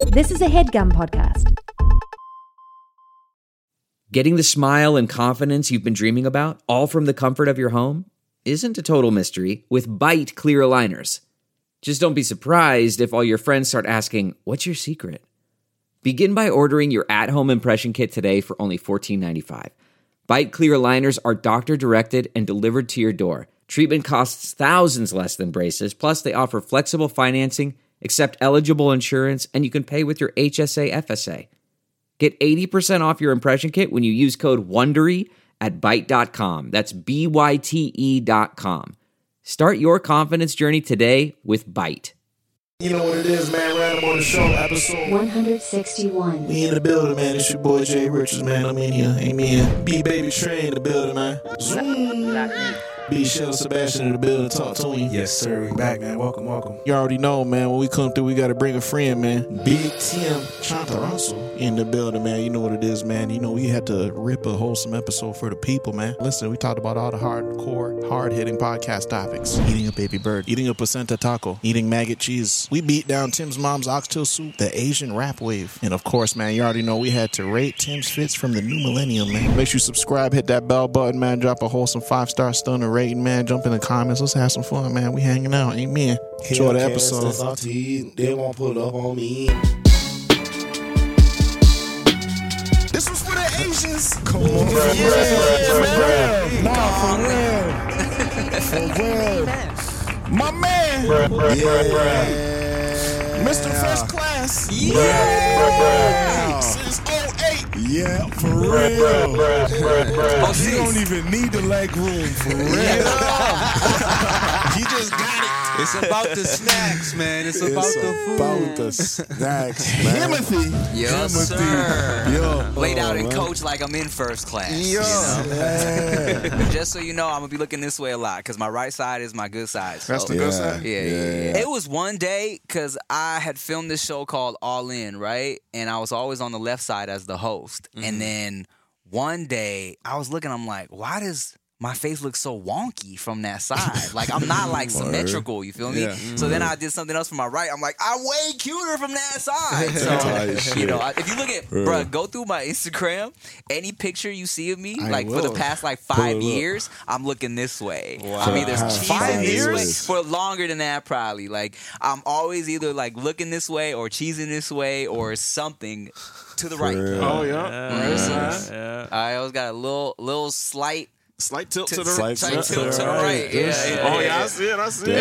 This is a HeadGum podcast. Getting the smile and confidence you've been dreaming about, all from the comfort of your home, isn't a total mystery with Byte clear aligners. Just don't be surprised if all your friends start asking, "What's your secret?" Begin by ordering your at-home impression kit today for only $14.95. Byte clear aligners are doctor-directed and delivered to your door. Treatment costs thousands less than braces, plus they offer flexible financing, accept eligible insurance, and you can pay with your HSA FSA. Get 80% off your impression kit when you use code WONDERY at Byte.com. That's BYTE.com. Start your confidence journey today with Byte. You know what it is, man. Random on the show, episode 161. We in the building, man. It's your boy Jay Richards, man. I'm in here. Amen. B Baby Trey in the building, man. Zoom. B Shell Sebastian in the building. Talk to him. Yes, sir. We back, man. Welcome. You already know, man. When we come through, we got to bring a friend, man. Big Tim Chantarangsu in the building, man. You know what it is, man. You know, we had to rip a wholesome episode for the people, man. Listen, we talked about all the hardcore, hard-hitting podcast topics. Eating a baby bird, eating a placenta taco, eating maggot cheese. We beat down Tim's mom's oxtail soup, the Asian rap wave. And of course, man, you already know we had to rate Tim's fits from the new millennium, man. Make sure you subscribe, hit that bell button, man. Drop a wholesome 5-star stunner rating, man. Jump in the comments. Let's have some fun, man. We hanging out. Amen. Enjoy the episode. They won't pull up on me. This was for the Asians. Come on, man. Nah, for real. My man. Mr. First Class. Yeah. Since 08. Yeah, for real. You don't even need the leg room, for real. He just got it. It's about the snacks, man. It's about the food. About the snacks, man. Timothy. Yes, Timothy. sir. Yo. Laid out in man. coach like I'm in first class. Yo. Yeah. Just so you know, I'm going to be looking this way a lot because my right side is my good side. So. That's the good side? Yeah. It was one day because I had filmed this show called All In, right? And I was always on the left side as the host. Mm-hmm. And then one day I was looking, I'm like, why does my face looks so wonky from that side? Like, I'm not, like, symmetrical, you feel me? Yeah. So then I did something else from my right. I'm like, I'm way cuter from that side. So, you know, if you look at, bruh, go through my Instagram, any picture you see of me, for the past, 5 years, I'm looking this way. Wow. I'm either cheesing 5 this way, years? for longer than that, probably. Like, I'm always either, looking this way or cheesing this way or something to the right. Oh, yeah. I always got a little slight tilt to the tilt right. to the right. Yeah. Oh, yeah, I see it.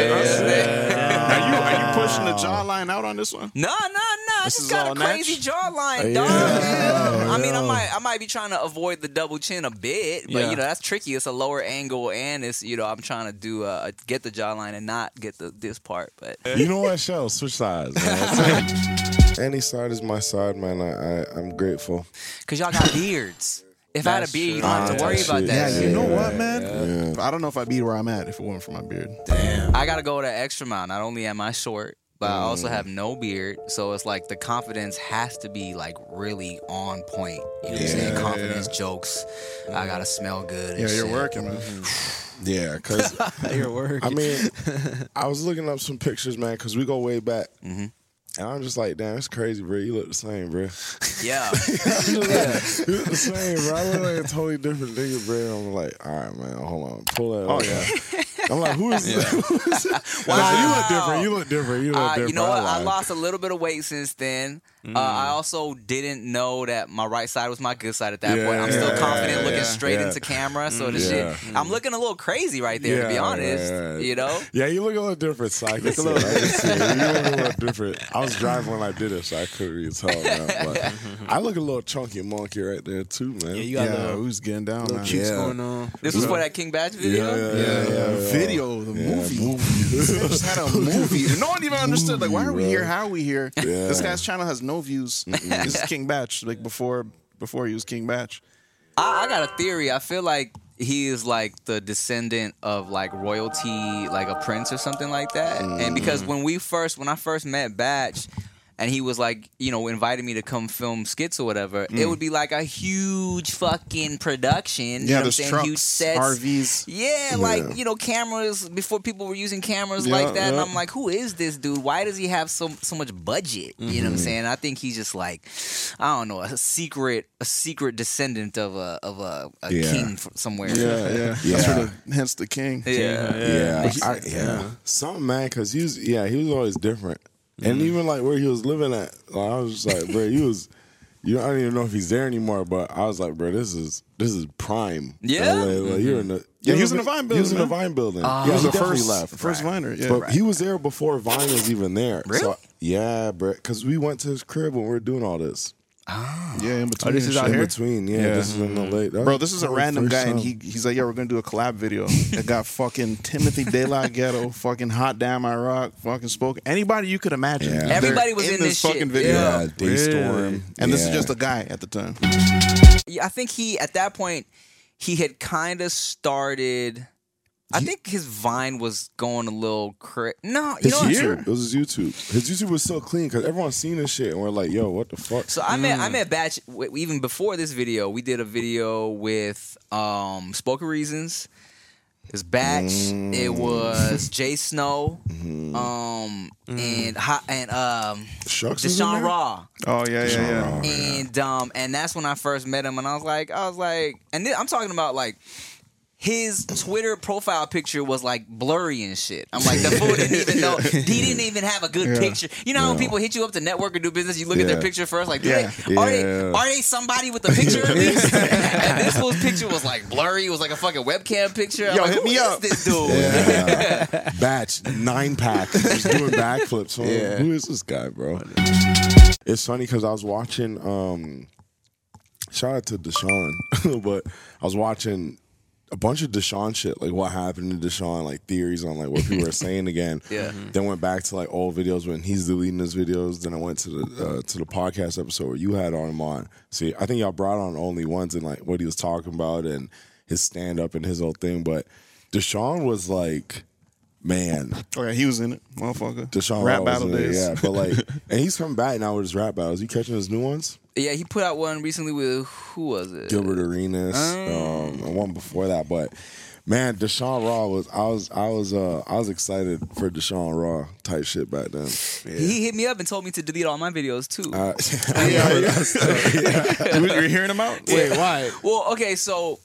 Are you pushing the jawline out on this one? No. I This just is got all a crazy natch? jawline, dog. I mean, I might be trying to avoid the double chin a bit, but Yeah. that's tricky. It's a lower angle, and it's I'm trying to do get the jawline and not get this part. But You know what, Shell? Switch sides, man. Any side is my side, man. I'm grateful. because y'all got beards. If I had a beard, you don't have to worry about that. Yeah, You know what, man? I don't know if I'd be where I'm at if it weren't for my beard. I gotta go the extra mile. Not only am I short, but I also have no beard, so it's like the confidence has to be really on point. You know what I'm saying? Confidence, jokes. I gotta smell good. And Yeah, you're shit. working, man. Yeah, because You're working. I mean, I was looking up some pictures, man, because we go way back. Mm-hmm. And I'm just like, damn, it's crazy, bro. You look the same, bro. Yeah. You look the same, bro. I look like a totally different nigga, bro. I'm like, all right, man, hold on. Pull that up. yeah. I'm like, who is this? Wow. Nah, you look different. You look different. You know what? I lied. lost a little bit of weight since then. I also didn't know that my right side was my good side at that point. I'm still confident looking straight into camera. So the shit, I'm looking a little crazy right there, to be honest. right. You know? Yeah, you look a little different, so I can see it. You look a little different. I was driving when I did it, so I couldn't really tell, man. But I look a little chunky monkey right there, too, man. We was getting down, man. Going on. This was for that King Batch video? Video, the movie. Just had a movie. No one even understood. Like, why are we here? How are we here? This guy's channel has no views. This is King Batch. Like before he was King Batch. I got a theory. I feel like he is like the descendant of like royalty, like a prince or something like that. And because when I first met Batch, and he was like, invited me to come film skits or whatever, it would be like a huge fucking production. You know what I'm there's saying? trucks, Huge sets. RVs. Yeah, like, cameras, before people were using cameras like that. And I'm like, who is this dude? Why does he have so much budget? You know what I'm saying? I think he's just like, I don't know, a secret descendant of a king somewhere. Yeah. Hence the king. Yeah. Something, man, because he was always different. And even like where he was living at, like, I was just like, bro, I don't even know if he's there anymore, but I was like, bro, this is prime. Yeah. Like, you're in the, he was in the Vine building. He was in the Vine building. He was the definitely first Viner. Yeah. But he was there before Vine was even there. Really? So, yeah, bro, because we went to his crib when we were doing all this. Yeah, in between. this is out In here? between, this is in LA. Bro, this is a random guy, and he's like, yeah, we're gonna do a collab video. It got fucking Timothy De La Ghetto, fucking Hot Damn I Rock, fucking Spoken. Anybody you could imagine. Yeah. They're Everybody was in this fucking shit. video. Yeah. Daystorm. And this is just a guy at the time. Yeah, I think at that point, he had kind of started. I think his Vine was going a little No, you know what? It was his YouTube. His YouTube was so clean because everyone's seen this shit and we're like, yo, what the fuck? So I met Batch even before this video. We did a video with Spoken Reasons. It was Batch. It was Jay Snow. And Shucks was in Deshaun there? Raw. Oh yeah. And that's when I first met him, and I was like, and I'm talking about like. His Twitter profile picture was like blurry and shit. I'm like, the fool didn't even know. He didn't even have a good picture. You know how when people hit you up to network or do business, you look at their picture first, like, are they somebody with a picture at least? And this fool's picture was like blurry. It was like a fucking webcam picture. I'm like, hit who me is up. this dude? Yeah. Batch 9-pack, just doing backflips. Who is this guy, bro? It's funny because I was watching. Shout out to Deshaun, but I was watching a bunch of Deshaun shit, like what happened to Deshaun, like theories on like what people are saying again. Then went back to like old videos when he's deleting his videos. Then I went to the podcast episode where you had him on. See, I think y'all brought on only ones and like what he was talking about and his stand up and his whole thing. But Deshaun was like, man. Oh yeah, he was in it, motherfucker. Deshaun Rap Raw was battle in it, days. yeah. But like, and he's coming back now with his rap battles. You catching his new ones? Yeah, he put out one recently with, who was it? Gilbert Arenas, and one before that. But man, Deshaun Raw I was excited for Deshaun Raw type shit back then. He hit me up and told me to delete all my videos too. You're hearing him out? Wait, why? Well, okay, so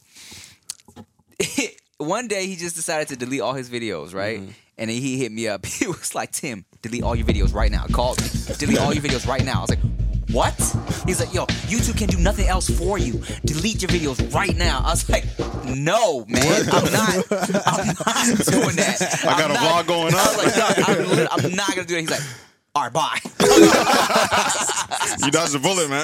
one day he just decided to delete all his videos, right? And then he hit me up. He was like, Tim, delete all your videos right now. Called me. Delete all your videos right now. I was like, what? He's like, yo, YouTube can do nothing else for you. Delete your videos right now. I was like, no, man. I'm not doing that. I got a vlog going on. I was like, no, I'm not going to do that. He's like, all right, bye. You dodged a bullet, man.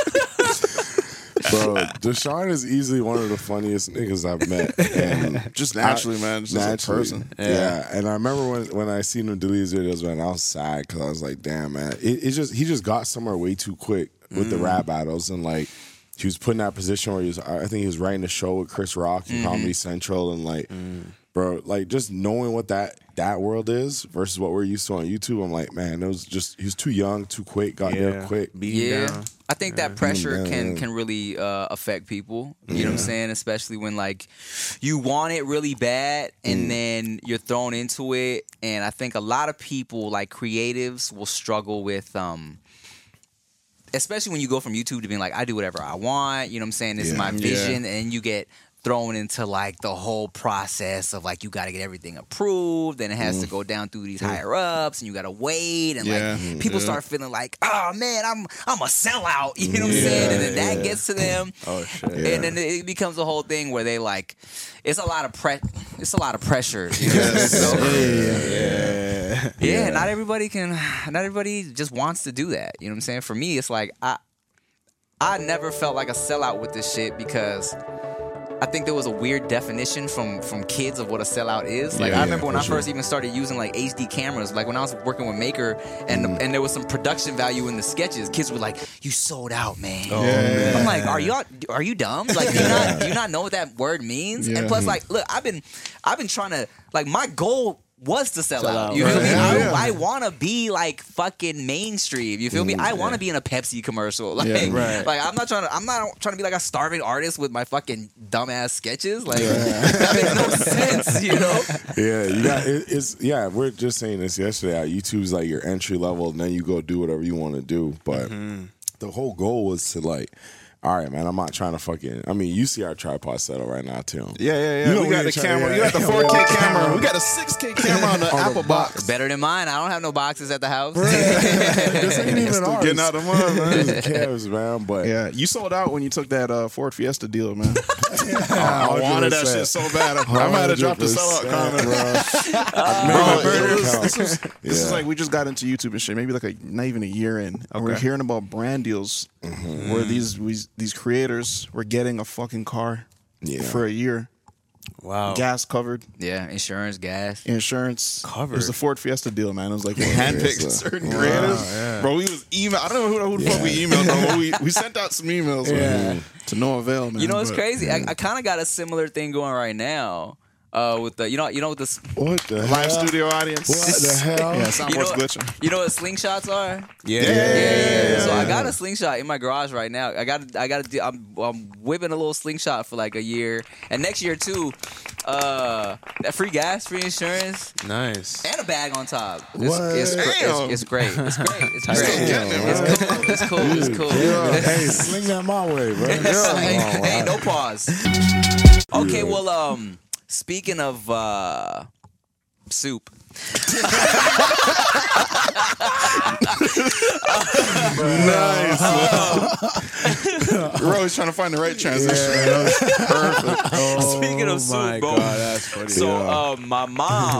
Bro, Deshaun is easily one of the funniest niggas I've met. And Just naturally, man. Just as a person. Yeah. And I remember when I seen him delete his videos, man, I was sad because I was like, damn, man. He just got somewhere way too quick with the rap battles. And like, he was put in that position where I think he was writing a show with Chris Rock and Comedy Central. And like, bro, like just knowing what that world is versus what we're used to on YouTube, I'm like, man, it was just, he was too young, too quick, got there quick. Yeah. I think that pressure can really affect people. You know what I'm saying? Especially when like you want it really bad and then you're thrown into it. And I think a lot of people, like creatives, will struggle with especially when you go from YouTube to being like, I do whatever I want. You know what I'm saying? This is my vision. And you get thrown into like the whole process of like you got to get everything approved and it has to go down through these higher ups and you got to wait and like people start feeling like, oh man, I'm a sellout, you know what I'm saying? And then that gets to them. Oh shit. And then it becomes a whole thing where they like it's a lot of pressure. You know? Yeah, not everybody just wants to do that. You know what I'm saying? For me, it's like I never felt like a sellout with this shit because I think there was a weird definition from kids of what a sellout is. Like I remember when I first even started using like HD cameras, like when I was working with Maker and there was some production value in the sketches, kids were like, you sold out, man. I'm like, are you dumb? Like do you not know what that word means? And plus like, look, I've been trying to like my goal was to sell Sell out. out, You feel right. me? Yeah. I want to be like fucking mainstream. You feel me? I want to be in a Pepsi commercial. Like, right. like I'm not trying to be like a starving artist with my fucking dumbass sketches. Like that makes no sense, you know? Yeah, you got it's yeah. We're just saying this yesterday. YouTube's like your entry level, and then you go do whatever you want to do. But the whole goal was to like, all right, man. I'm not trying to fucking. I mean, you see our tripod setup right now, too. Yeah. You know we got we the try- camera. yeah. You got the 4K camera. We got a 6K camera on the Apple box. Better than mine. I don't have no boxes at the house. This ain't even Still ours. getting out of the mud, man. Who cares, man? But Yeah, you sold out when you took that Ford Fiesta deal, man. I wanted that 100%. shit so bad. I might have dropped the sellout comment, bro. This is like we just got into YouTube and shit. Maybe like not even a year in. And we're hearing about brand deals where these creators were getting a fucking car for a year, Wow. gas covered, Yeah, insurance, gas. insurance Covered. It was the Ford Fiesta deal, man. It was like we handpicked certain creators, bro. We was email. I don't know who the fuck we emailed, but we sent out some emails, man, to no avail, man. You know what's But- crazy? I kind of got a similar thing going right now. With the you know with this what the Live hell? studio audience. What the hell? Yeah, soundboard's glitching. you know what slingshots are? Yeah. So I got a slingshot in my garage right now. I'm whipping a little slingshot for like a year, and next year too. That free gas, free insurance, Nice. and a bag on top. What? It's great. Damn. It's great. It's great. It's Still great. getting it, man. It's cool. It's cool. Yeah, hey, sling that my way, bro. Hey, no pause. Okay, well, speaking of soup. We're always trying to find the right transition. Perfect. Speaking of soup, my bro. God, that's funny. So, my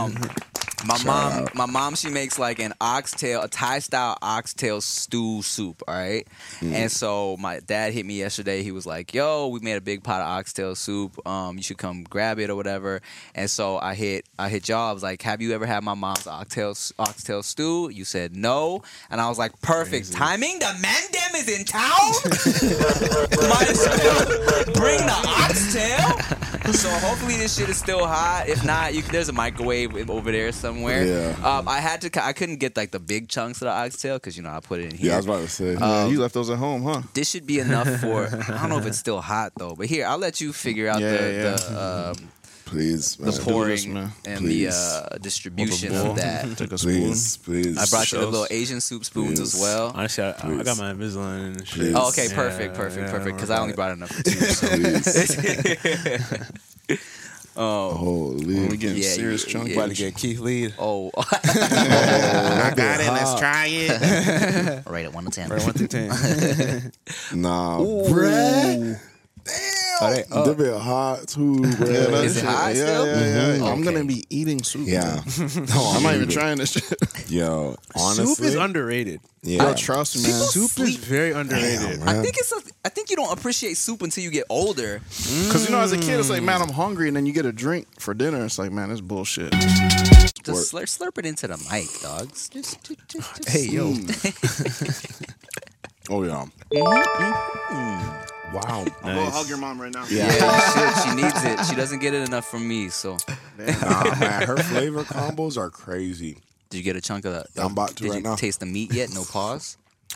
mom, she makes like a Thai style oxtail stew soup, all right? And so my dad hit me yesterday. He was like, "Yo, we made a big pot of oxtail soup. You should come grab it or whatever." And so I hit y'all. I was like, "Have you ever had my mom's oxtail stew?" You said no, and I was like, "Perfect timing. The man dem is in town. Might as well bring the oxtail." So hopefully this shit is still hot. If not, there's a microwave over there somewhere. Yeah. I couldn't get like the big chunks of the oxtail because I put it in here. Yeah, I was about to say. Yeah, you left those at home, huh? This should be enough for. I don't know if it's still hot though, but here I'll let you figure out Please, the man. pouring man. and Please. the distribution of that. Take a spoon. Please. I brought you the Shows. little Asian soup spoons as Please. well. Honestly, I got my Invisalign and shit. Please. Oh, okay, Yeah, perfect. yeah, Because I only brought enough for two. So. Please. Holy. We getting Yeah, serious yeah, chunky. yeah. About to get Keith Lead. Oh, I got it. Let's try it. rate it 1 to 10. Right, 1 through 10. Nah, bruh. Oh, they Damn. They bit hot too, bruh. Is it hot still? Yeah. I'm Okay. gonna be eating soup. Yeah. man. I'm not even trying this shit. Yo, honestly. Soup is underrated. Yeah. Yo, trust me, man. Soup is very underrated. Damn, I think you don't appreciate soup until you get older. Because as a kid, it's like, man, I'm hungry, and then you get a drink for dinner. It's like, man, that's bullshit. Just slurp it into the mic, dogs. Just Hey, yo. Oh, yeah. Wow. I'm gonna hug your mom right now. Yeah, you should. She needs it. She doesn't get it enough from me. So, Nah, man. Her flavor combos are crazy. did you get a chunk of that? I'm about to Did right you now. taste the meat yet? No pause.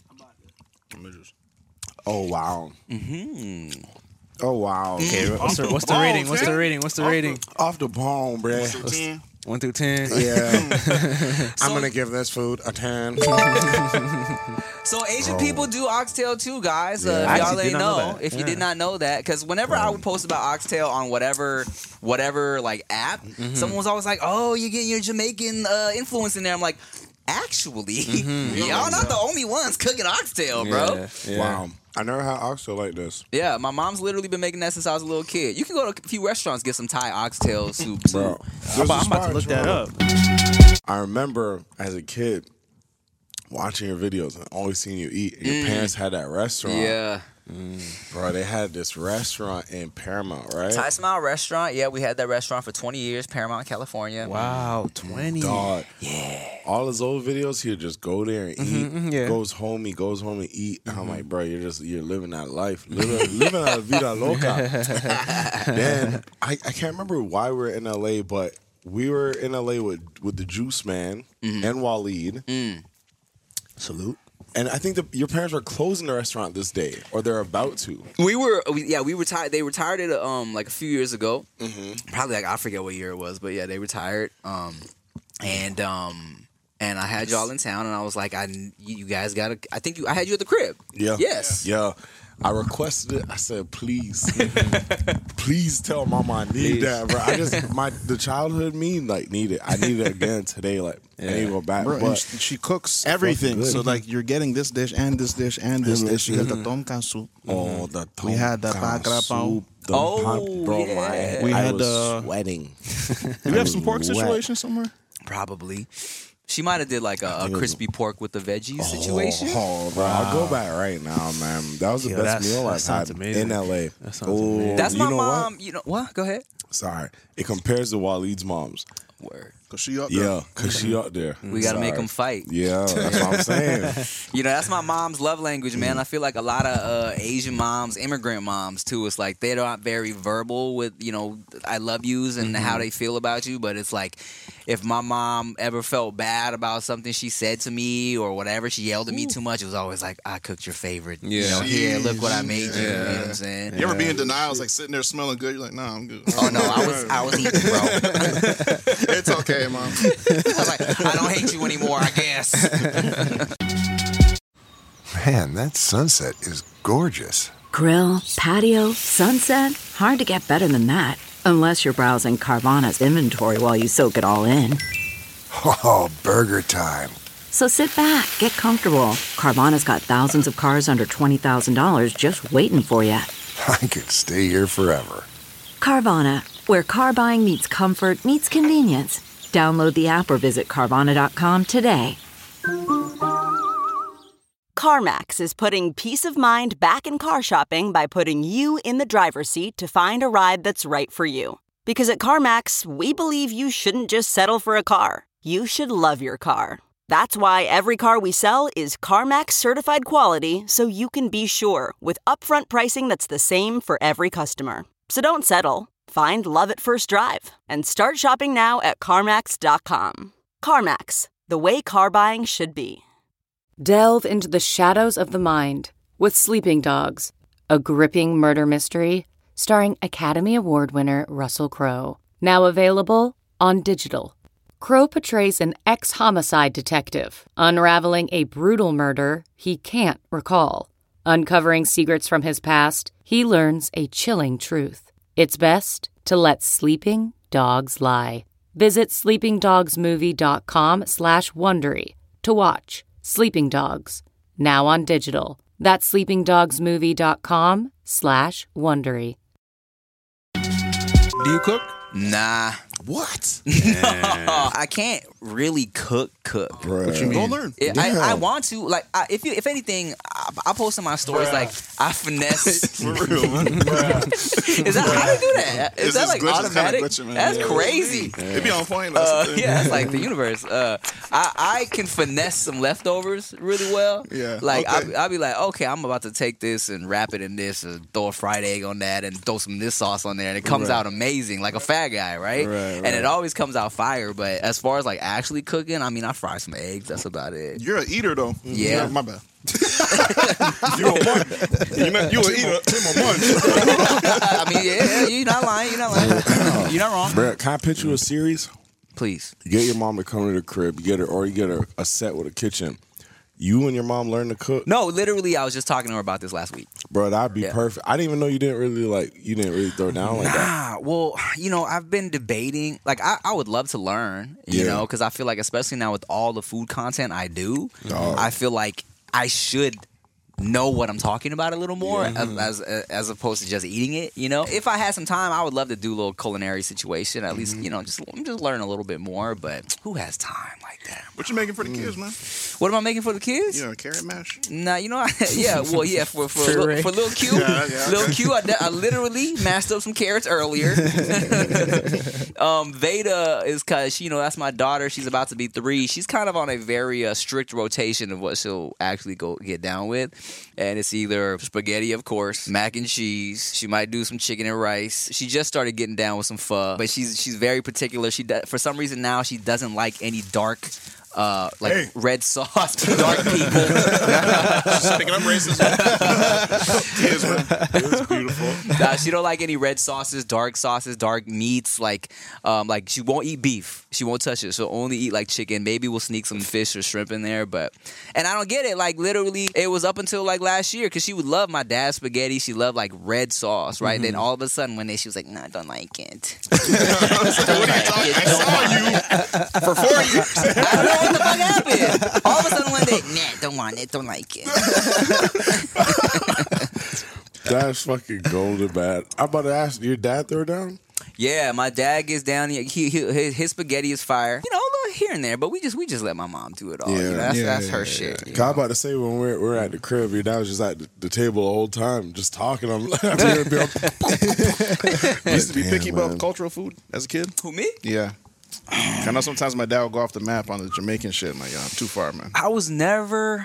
Oh, wow. Mm-hmm. Oh, wow. Okay, what's the rating? What's the rating? What's the rating? Off the bone, bruh. 1 through 10. Yeah. I'm going to give this food a 10. So Asian people do oxtail too, guys. Yeah. If I y'all actually ain't did not know know, that. if you Yeah. did not know that, because whenever I would post about oxtail on whatever like app, someone was always like, "Oh, you're getting your Jamaican influence in there." I'm like, actually, y'all not the only ones cooking oxtail, bro. Yeah. Wow. I never had oxtail like this. Yeah, my mom's literally been making that since I was a little kid. You can go to a few restaurants get some Thai oxtail soup too. Bro. I'm about to look that up. I remember as a kid watching your videos and always seeing you eat. And your parents had that restaurant. Yeah. Bro, they had this restaurant in Paramount, right? Thai Smile Restaurant. Yeah, we had that restaurant for 20 years, Paramount, California. Wow, 20. God. Yeah. All his old videos, he'll just go there and eat. yeah. Goes home and eat. And I'm like, bro, you're living that life. Living that vida loca. Then I can't remember why we're in LA, but we were in LA with the Juice Man and Waleed. Salute. And I think your parents were closing the restaurant this day, or they're about to. We retired. They retired it like a few years ago. Probably like I forget what year it was, but yeah, they retired. And I had y'all in town, and I was like, you guys gotta. I had you at the crib. Yeah. Yes. Yeah. I requested it. I said, please, please tell Mama I need that, bro. The childhood me need it. I need it again today. Like I need to go back. Bro, but and she cooks everything. So like you're getting this dish and this dish and this dish. You got the tom kha soup. Oh, the tom We had the kha bhakra soup, the Oh, pan- bro, yeah. my We I had was the- sweating. Do we have some pork situation somewhere? Probably. She might have did like a crispy pork with the veggies situation. Oh, bro, I'll go back right now, man. That was the best meal that I've sounds had amazing. in LA. That sounds amazing. That's you my know mom. What? You know what? Go ahead. Sorry, it compares to Waleed's mom's. Word. Cause she up there. Yeah, cause she up there. We got to make them fight. Yeah, that's what I'm saying. You know, that's my mom's love language, man. I feel like a lot of Asian moms, immigrant moms, too, it's like they're not very verbal with, I love yous and how they feel about you. But it's like if my mom ever felt bad about something she said to me or whatever, she yelled at me too much, it was always like, I cooked your favorite. Yeah. Here, look what I made you. You know what I'm saying? You ever be in denial? It's like sitting there smelling good. You're like, nah, I'm good. Oh, no, I was eating, bro. It's okay, mom. I was like, I don't hate you anymore, I guess. Man, that sunset is gorgeous. Grill, patio, sunset. Hard to get better than that. Unless you're browsing Carvana's inventory while you soak it all in. Oh, burger time. So sit back, get comfortable. Carvana's got thousands of cars under $20,000 just waiting for you. I could stay here forever. Carvana, where car buying meets comfort meets convenience. Download the app or visit Carvana.com today. CarMax is putting peace of mind back in car shopping by putting you in the driver's seat to find a ride that's right for you. Because at CarMax, we believe you shouldn't just settle for a car. You should love your car. That's why every car we sell is CarMax certified quality, so you can be sure with upfront pricing that's the same for every customer. So don't settle. Find love at first drive and start shopping now at CarMax.com. CarMax, the way car buying should be. Delve into the shadows of the mind with Sleeping Dogs, a gripping murder mystery starring Academy Award winner Russell Crowe. Now available on digital. Crowe portrays an ex-homicide detective unraveling a brutal murder he can't recall. Uncovering secrets from his past, he learns a chilling truth. It's best to let sleeping dogs lie. Visit sleepingdogsmovie.com/Wondery to watch Sleeping Dogs, now on digital. That's sleepingdogsmovie.com/Wondery. Do you cook? Nah. What? I can't really cook. Bro. What you mean? Go learn. I want to. Like, if anything, I post in my stories, like, I finesse. For real, man. Is that how do you do that? Is that like glitching, automatic? glitching, man. That's Yeah. crazy. It be on point. That's the thing. Yeah, that's like the universe. I can finesse some leftovers really well. Yeah, Like, okay. I'll be like, okay, I'm about to take this and wrap it in this, and throw a fried egg on that, and throw some this sauce on there, and it comes out amazing, like a fat guy, right? And it always comes out fire. But as far as like actually cooking, I mean, I fry some eggs. That's about it. You're an eater, though. Yeah. My bad. You a munch. You an eater. Tim a munch. I mean, yeah, you're not lying. You're not lying. You're not wrong. Bro, can I pitch you a series? Please. You get your mom to come to the crib, you get a set with a kitchen. You and your mom learn to cook. No, literally, I was just talking to her about this last week. Bro, that'd be perfect. I didn't even know you didn't really throw down like that. Well, I've been debating. Like, I would love to learn, you know, because I feel like, especially now with all the food content I do, I feel like I should know what I'm talking about a little more as opposed to just eating it, you know? If I had some time, I would love to do a little culinary situation, at least, just learn a little bit more, but who has time like that? What you making for the kids, man? What am I making for the kids? Yeah, carrot mash. Nah, for little Q, little Q, I literally mashed up some carrots earlier. Veda is because that's my daughter. She's about to be 3. She's kind of on a very strict rotation of what she'll actually go get down with. And it's either spaghetti, of course, mac and cheese. She might do some chicken and rice. She just started getting down with some pho, but she's very particular. For some reason now she doesn't like any dark red sauce, dark people. Just picking up racism. It's beautiful. She don't like any red sauces, dark meats. Like she won't eat beef. She won't touch it. She'll only eat like chicken. Maybe we'll sneak some fish or shrimp in there. And I don't get it. Like literally, it was up until like last year because she would love my dad's spaghetti. She loved like red sauce, right? Then all of a sudden one day she was like, "No, I don't like it." I saw you for 4 years. I don't know what the fuck happened. All of a sudden one day, nah, don't want it, don't like it. That's fucking golden, man. I'm about to ask, your dad throw down? Yeah, my dad gets down. His spaghetti is fire. You know, a little here and there, but we just let my mom do it all. You know, that's her shit. I'm about to say when we're at the crib, your dad was just at the table the whole time, just talking. Used to be picky about cultural food as a kid. Who, me? Yeah. I know sometimes my dad would go off the map on the Jamaican shit. I'm like, I'm too far, man. I was never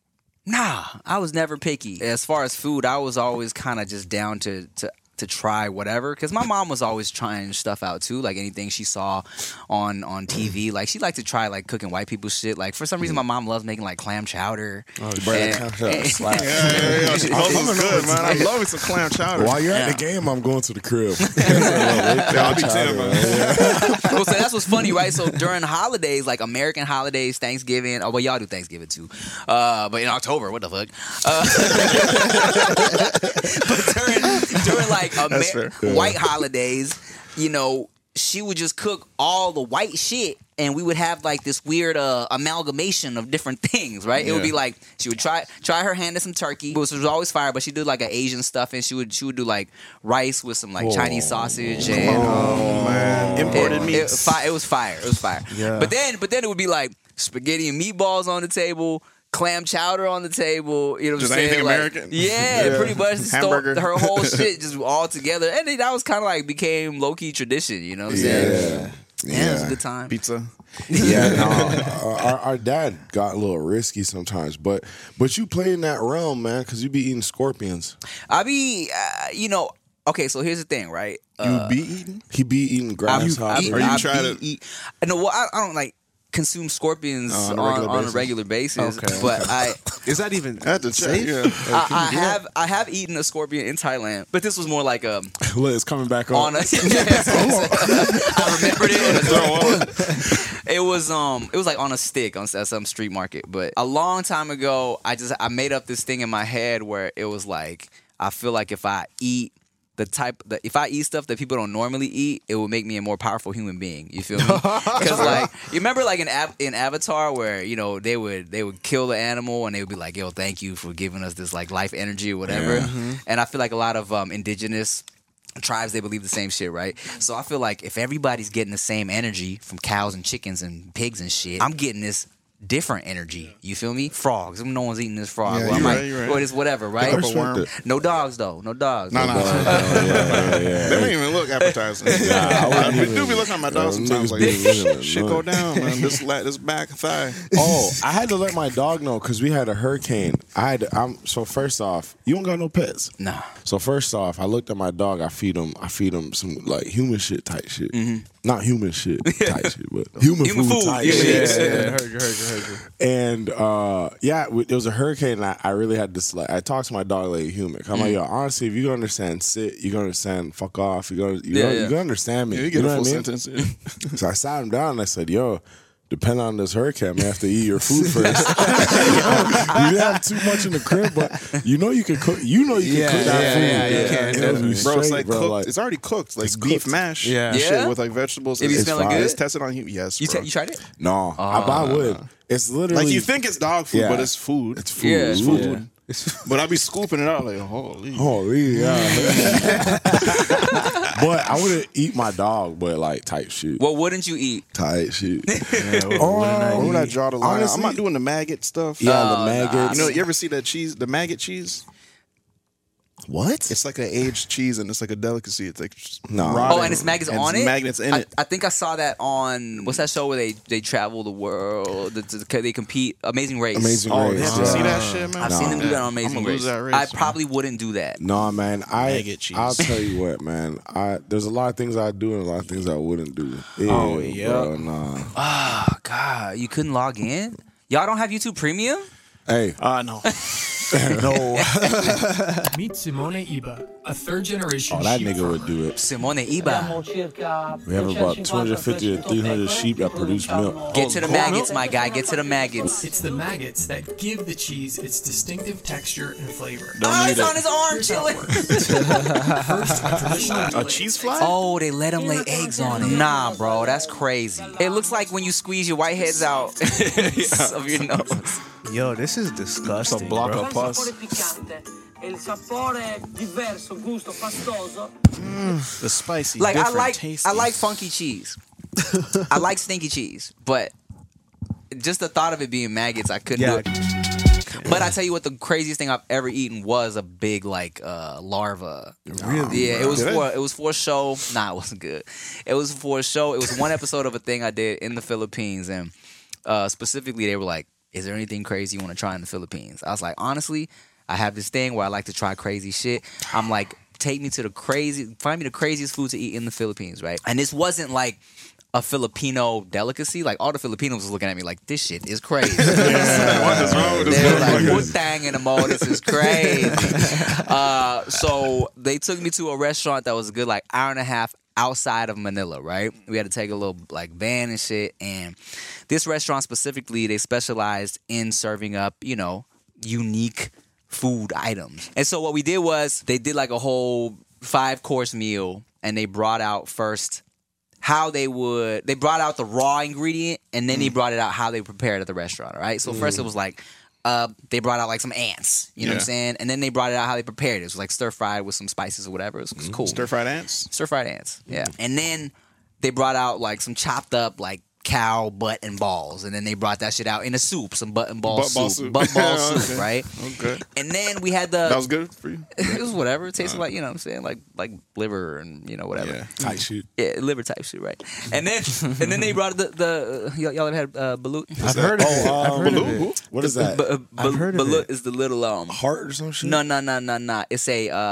picky. As far as food, I was always kind of just down to try whatever, because my mom was always trying stuff out too, like anything she saw on TV. Like she liked to try like cooking white people shit. Like for some reason my mom loves making like clam chowder. Clam chowder slap. Yeah. Good, man. I love some clam chowder. While you're at the game, I'm going to the crib. I'll be 10, man. Well, so that's what's funny, right? So during holidays, like American holidays, Thanksgiving, well, y'all do Thanksgiving too, but in October, what the fuck? But during like white holidays, you know, she would just cook all the white shit, and we would have like this weird amalgamation of different things, right? It would be like she would try her hand at some turkey, which was always fire, but she did like an Asian stuff, and she would do like rice with some like Chinese sausage and man, imported meats. It was fire. Yeah. But then it would be like spaghetti and meatballs on the table, clam chowder on the table, you know what I'm saying? Anything like, American? Yeah, pretty much. Hamburger. Her whole shit just all together. And then that was kind of like became low-key tradition, you know what I'm saying? Yeah, it was a good time. Pizza. Yeah, no, our dad got a little risky sometimes, but you play in that realm, man, because you be eating scorpions. I be, okay, so here's the thing, right? You be eating? He be eating grasshoppers. Are you trying to eat? No, well, I don't like consume scorpions on a regular basis. Okay. But is that even safe? Yeah. I have eaten a scorpion in Thailand, but this was more like a Look, it's coming back on. I remembered it. It was like on a stick at some street market. But a long time ago, I made up this thing in my head where it was like, I feel like if I eat if I eat stuff that people don't normally eat, it will make me a more powerful human being. You feel me? Because like you remember like in Avatar where you know they would kill the animal and they would be like, "Yo, thank you for giving us this like life energy or whatever." Yeah. Mm-hmm. And I feel like a lot of indigenous tribes, they believe the same shit, right? So I feel like if everybody's getting the same energy from cows and chickens and pigs and shit, I'm getting this different energy. You feel me? Frogs. No one's eating this frog. Yeah, well, I'm like, you're right. Well, it's whatever, right? No dogs, though. No dogs. No. They don't even look appetizing. I do be looking at my dog sometimes. Like, shit go down, man. This back thigh. Oh, I had to let my dog know because we had a hurricane. So first off, you don't got no pets. Nah. So first off, I looked at my dog. I feed him some like human shit type shit. Mm-hmm. Not human shit type shit, but human food type shit. Yeah. Heard you. And there was a hurricane. And I really had to I talked to my dog like a human. I'm like, yo, honestly, if you gonna understand sit, you gonna understand fuck off. You gonna understand me. Yeah, you get a know full what I mean? sentence. Yeah. So I sat him down and I said, yo, depending on this hurricane, I may have to eat your food first. You have too much in the crib, but you can cook. You can cook that food. Yeah, you can. Bro, it's like cooked. It's already cooked. Like beef mash. Yeah. Shit with like vegetables. It be smelling good? It's tested on human. Yes. You tried it? No, I would. It's literally like you think it's dog food, but it's food. It's food. Yeah, it's food. Yeah. But I be scooping it out like holy, yeah. But I wouldn't eat my dog, but like type shit. What wouldn't you eat? Type shit. Where would I draw the line? Honestly, I'm not doing the maggot stuff. Yeah, the maggots. You know, you ever see that cheese, the maggot cheese? What? It's like an aged cheese, and it's like a delicacy. It's like Oh, and it's magnets on it. Magnets in it. I think I saw that on what's that show where they travel the world? They compete. Amazing Race. Amazing Oh, Race. they have to see that shit, man. I've seen them do that on Amazing Race. I probably wouldn't do that. No, man. Maggot cheese. I'll tell you what, man. There's a lot of things I do and a lot of things I wouldn't do. Bro, nah. Oh God, you couldn't log in. Y'all don't have YouTube Premium? Hey. No. No. Meet Simone Iba, a third-generation Oh, that sheep nigga farmer. would do it. Simone Iba. We have about 250 to 300 sheep that produce milk. Get to the maggots, my guy. Get to the maggots. It's the maggots that give the cheese its distinctive texture and flavor. It's on his arm, chilling. First, a traditional A cheese fly? Oh, they let him lay eggs on it. Nah, bro, that's crazy. It looks like when you squeeze your whiteheads out of your nose. Yo, this is disgusting. It's a block bro. of pus. The spicy, Like different, tasty. I like funky cheese. I like stinky cheese, but just the thought of it being maggots, I couldn't do it. But I tell you what, the craziest thing I've ever eaten was a big larva. Really? Yeah, it was for a show. Nah, it wasn't good. It was for a show. It was one episode of a thing I did in the Philippines, and specifically they were like, "Is there anything crazy you want to try in the Philippines?" I was like, honestly, I have this thing where I like to try crazy shit. I'm like, find me the craziest food to eat in the Philippines, right? And this wasn't like a Filipino delicacy. Like, all the Filipinos was looking at me like, this shit is crazy. What is wrong with this? They were like, "Putang in the mo, this is crazy." So they took me to a restaurant that was a good like hour and a half outside of Manila, right? We had to take a little like van and shit. And this restaurant specifically, they specialized in serving up, unique food items. And so what we did was they did like a whole 5-course meal, and they brought out first they brought out the raw ingredient, and then they brought it out how they prepared at the restaurant, right? So first it was like, they brought out like some ants, you know what I'm saying? And then they brought it out how they prepared it. It was like stir-fried with some spices or whatever. It was cool. Stir-fried ants? Stir-fried ants, yeah. And then they brought out like some chopped up like cow butt and balls, and then they brought that shit out in a soup, some butt and ball soup. Butt ball soup, right? Okay. And then we had that was good for you? It was whatever. It tasted like, what I'm saying, like liver and whatever. Yeah. Type shit. Yeah, liver type shit, right? And then they brought the y'all ever had balut? I've heard of it. I've heard of it. What is that? I've heard of Balut it. is the little Heart or some shit? No. It's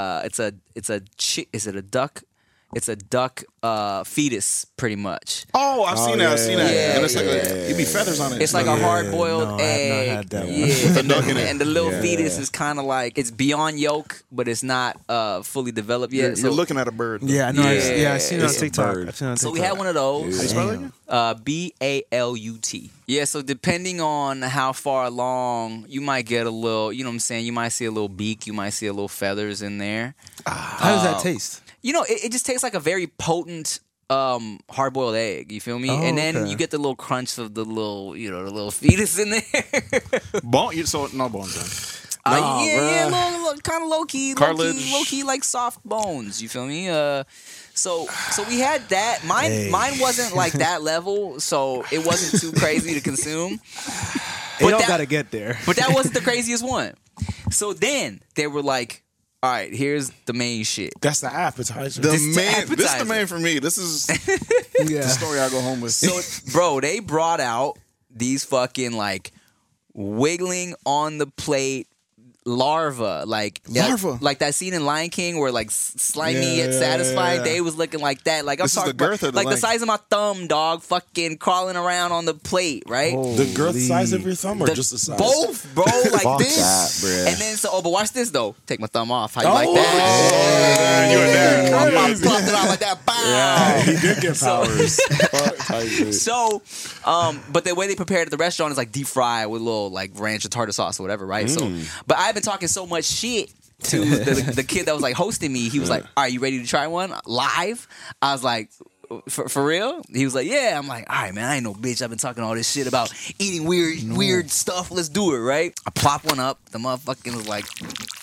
a duck. It's a duck fetus, pretty much. Oh, I've seen that. I've seen that. Yeah, And it's like it'd be feathers on it. It's like a hard-boiled egg. I've not had that one. Yeah, and the little fetus is kind of like, it's beyond yolk, but it's not fully developed yet. You're looking at a bird. Yeah, I know. Yeah, I've seen it on it's a TikTok. bird. So we had one of those. How you spell it again? BALUT. Yeah, so depending on how far along, you might get a little, you know what I'm saying? You might see a little beak, you might see a little feathers in there. How does that taste? It just tastes like a very potent hard-boiled egg. You feel me? Oh, And then okay. you get the little crunch of the little, the little fetus in there. Bone? So no bones then. Little kind of low-key, Cartilage. low-key like soft bones. You feel me? So we had that. Mine wasn't like that level, so it wasn't too crazy to consume. They don't gotta get there. But that wasn't the craziest one. So then they were like, all right, here's the main shit. That's the appetizer. This This is the is the appetizer. main for me. This is the story I go home with. So, bro, they brought out these fucking like wiggling on the plate larva, like that scene in Lion King where like slimy yet satisfied. yeah. They was looking like that. Like I'm This is talking the girth about, of the like the length. size of my thumb, dog, fucking crawling around on the plate, right? The girth size of your thumb or just the size? Both, bro, like Fuck this. that, bruh. And then but watch this though. Take my thumb off. How you like that? You were there. I popped it out like that. Bow. Yeah, he did get powers. So, but the way they prepared at the restaurant is like deep fry with a little like ranch or tartar sauce or whatever, right? So, but I've been talking so much shit to the kid that was like hosting me. He was like, "Are you ready to try one live?" I was like, For real? He was like, yeah. I'm like, all right, man, I ain't no bitch. I've been talking all this shit about eating weird stuff. Let's do it, right? I plop one up. The motherfucking was like,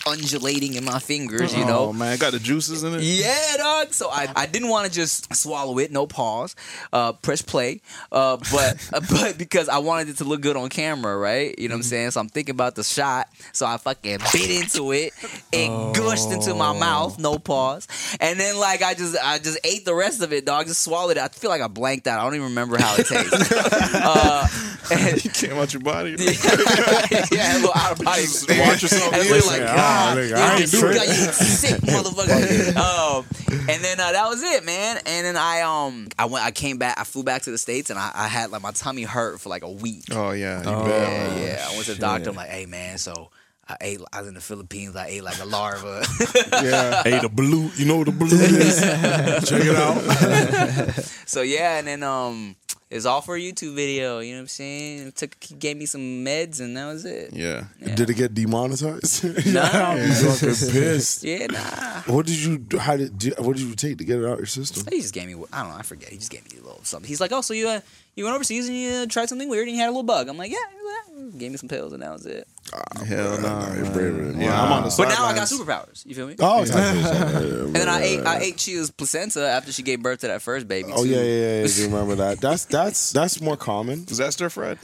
undulating in my fingers, you know. Oh man, got the juices in it. Yeah, dog. So I didn't want to just swallow it, no pause, press play, but because I wanted it to look good on camera, right? You know what I'm saying? So I'm thinking about the shot. So I fucking bit into it. It gushed into my mouth, no pause, and then like I just ate the rest of it, dog. Just swallowed it. I feel like I blanked out. I don't even remember how it tastes. You came out your body. Yeah, a little out of body. Watch yourself. And we're like, God, I ain't do it. you sick motherfucker. And then that was it, man. And then I came back. I flew back to the States, and I had like my tummy hurt for like a week. Oh yeah, Yeah. I went to the doctor. I'm like, hey man, so I was in the Philippines. I ate like a larva. Yeah, ate a blue. You know what the blue is? Check it out. So yeah, and then it's all for a YouTube video. You know what I'm saying? He gave me some meds, and that was it. Yeah. Did it get demonetized? Nah. You fucking pissed. Yeah, nah. What did you take to get it out your system? He just gave me, I don't know, I forget. He just gave me a little something. He's like, oh, so you went overseas and you tried something weird and you had a little bug. I'm like, yeah. Gave me some pills and that was it. Hell no. Yeah, I'm on the But now I got superpowers. You feel me? Oh, And then I ate Chia's placenta after she gave birth to that first baby. Oh too. yeah. Do you remember that? That's more common. Is that stir fried?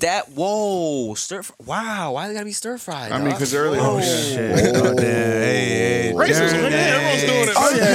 Wow, why they gotta be stir fried? I mean, because earlier. Oh shit! Oh, damn. Hey, Racism, nigga. Everyone's doing it. Oh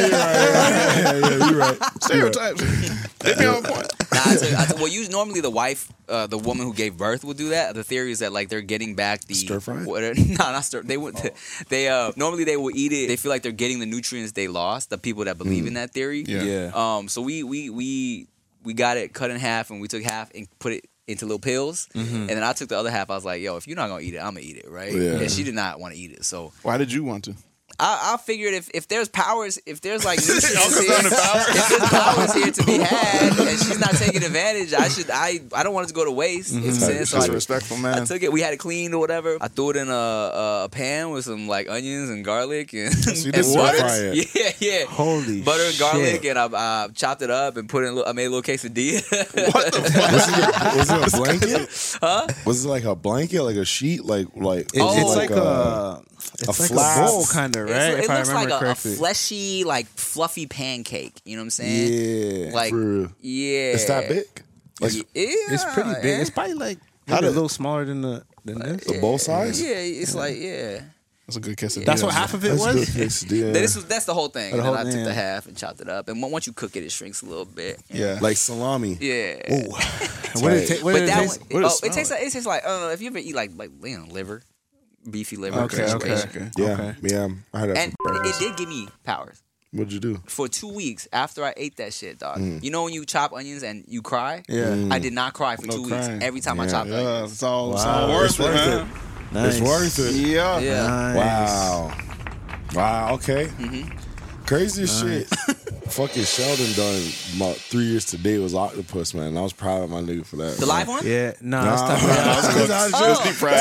yeah, you're right. Stereotypes. They be on point. Well, normally the wife, the woman who gave birth, will do that. The theory is that like they're getting back the stir fry. No, not stir. They would. They normally they will eat it. They feel like they're getting the nutrients they lost. The people that believe in that theory. Yeah. So we got it cut in half, and we took half and put it into little pills, and then I took the other half. I was like, yo, if you're not gonna eat it, I'm gonna eat it, right? Yeah. And she did not want to eat it, so Why did you want to? I figured if there's powers, if there's like nutrients here, if there's powers here to be had, and she's not taking advantage, I don't want it to go to waste. You know what I'm saying? So That's respectful, man. I took it. We had it cleaned or whatever. I threw it in a pan with some like onions and garlic and, you and did butter. fry it. Yeah. Holy butter and garlic, shit. and I chopped it up and put in. I made a little quesadilla. What the fuck? Was it a blanket? Huh? Was it like a blanket, like a sheet, like? It's like a flap. bowl kind of, right? It if I looks remember like a correctly. fleshy, like fluffy pancake. You know what I'm saying? Yeah, Like, for real. yeah. It's that big. Like Yeah, It's pretty big. yeah. It's probably like How maybe a did- little smaller than this. the bowl size. Yeah, it's like That's a good quesadilla. That's what half of it That's was. good quesadilla. That's the whole thing. The And whole then I took thing. the half and chopped it up. And once you cook it, it shrinks a little bit. Yeah. Like salami. Yeah. Ooh. What did it But taste? that taste? one, what does it it tastes like I don't know if you ever eat like liver, beefy liver. Okay. Yeah, Okay. yeah. I had that And for it breakfast. did give me powers. What'd you do? For 2 weeks after I ate that shit, dog. You know when you chop onions and you cry? Yeah. I did not cry for 2 weeks. crying. Every time I chopped Yeah, onions. it's all Wow. worth it, It's worth man. Nice. It's worth it. Yeah. Yeah. Nice. Wow. Okay. Crazy as shit. Fucking Sheldon done about 3 years today was Octopus, man. I was proud of my nigga for that. The live one? Yeah. Nah. Nah, That's just deep fried.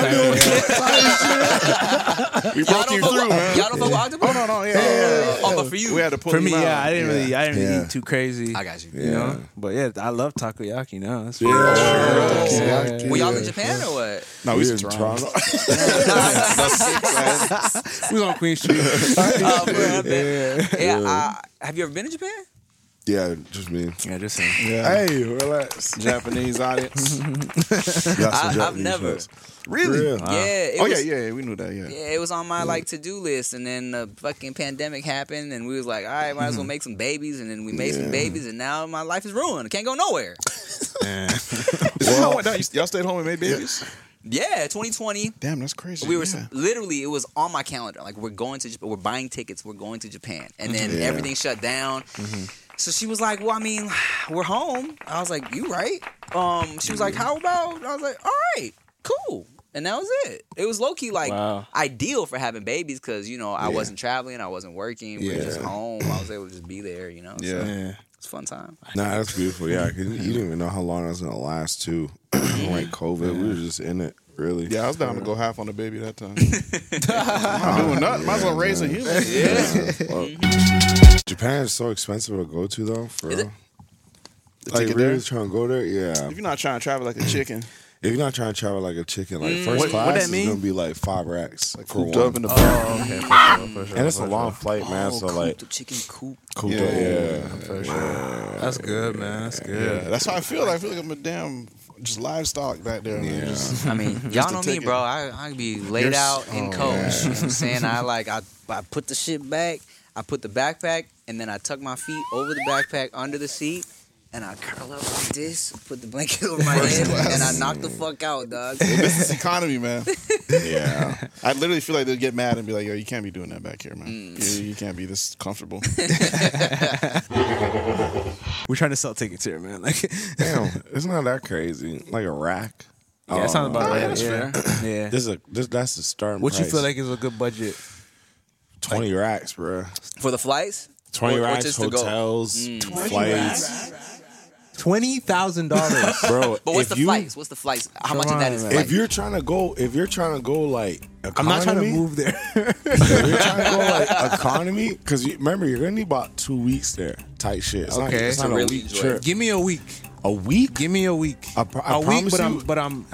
We broke you through, man. Y'all don't fuck with octopus? No, yeah. Oh, but for you. We had to pull For me, him out. yeah, I didn't really Yeah. eat too crazy. I got you. You know, but yeah, I love takoyaki now. That's Yeah. Were y'all in Japan or what? No, We we in in Toronto. we on Queen Street. Have you ever been to Japan? Yeah, just me. Yeah, just saying. Hey, relax. Japanese audience. I've never. Really? Real. Yeah. It Oh, was, yeah, we knew that, yeah. Yeah, it was on my like to-do list, and then the fucking pandemic happened, and we was like, all right, might as well make some babies, and then we made some babies, and now my life is ruined. I can't go nowhere. Y'all stayed home and made babies? Yeah, 2020. Damn, that's crazy. We were yeah. literally, it was on my calendar. Like we're going to, we're buying tickets. We're going to Japan, and then everything shut down. So she was like, "Well, I mean, we're home." I was like, "You right?" She was like, "How about?" I was like, "All right, cool." And that was it. It was low key like ideal for having babies because you know I wasn't traveling, I wasn't working. We were just home. I was able to just be there. You know. Yeah. So it's a fun time. Nah, that's beautiful. Yeah, 'cause you didn't even know how long it was gonna last too. Like COVID, we were just in it. Really? Yeah, I was down to go half on the baby that time. I'm not doing nothing. Might as well raise a human. Japan is so expensive to go to though. For real. The Like ticket really there? trying to go there? Yeah. If you're not trying to travel like a chicken. If you're not trying to travel like a chicken, like first What class that is mean? gonna be like 5 racks for Cooped one. up in the back. Okay, for sure. And it's a long flight, man. So like the chicken coop. cooped up, yeah. For sure. That's good, man. That's good. Yeah, that's how I feel. I feel like I'm a damn just livestock back there. Man. Just, I mean, just y'all a know me, ticket. bro. I be laid out in coach. You know what I'm saying? I put the shit back. I put the backpack, and then I tuck my feet over the backpack under the seat, and I curl up like this, put the blanket over my head, and I knock the fuck out, dog. This is economy, man. Yeah. I literally feel like they'll get mad and be like, "Yo, you can't be doing that back here, man. You can't be this comfortable." We're trying to sell tickets here, man. Like, Damn, it's not that crazy. Like a rack. yeah, that sounds about right. that's Yeah. Yeah. That's the starting What price. you feel like is a good budget? 20 racks, bro. For the flights? 20 Or racks, just to go? hotels, flights. $20,000. Bro, But what's if the flights? What's the flights? How much of that is on, flight? If you're trying to go like economy, I'm not trying to move there. if you're trying to go like economy, because remember you're gonna need about 2 weeks there. Tight shit. It's Okay. it's not To a really week enjoy trip. it. Give me a week. A week? Give me a week. I a promise week, but you-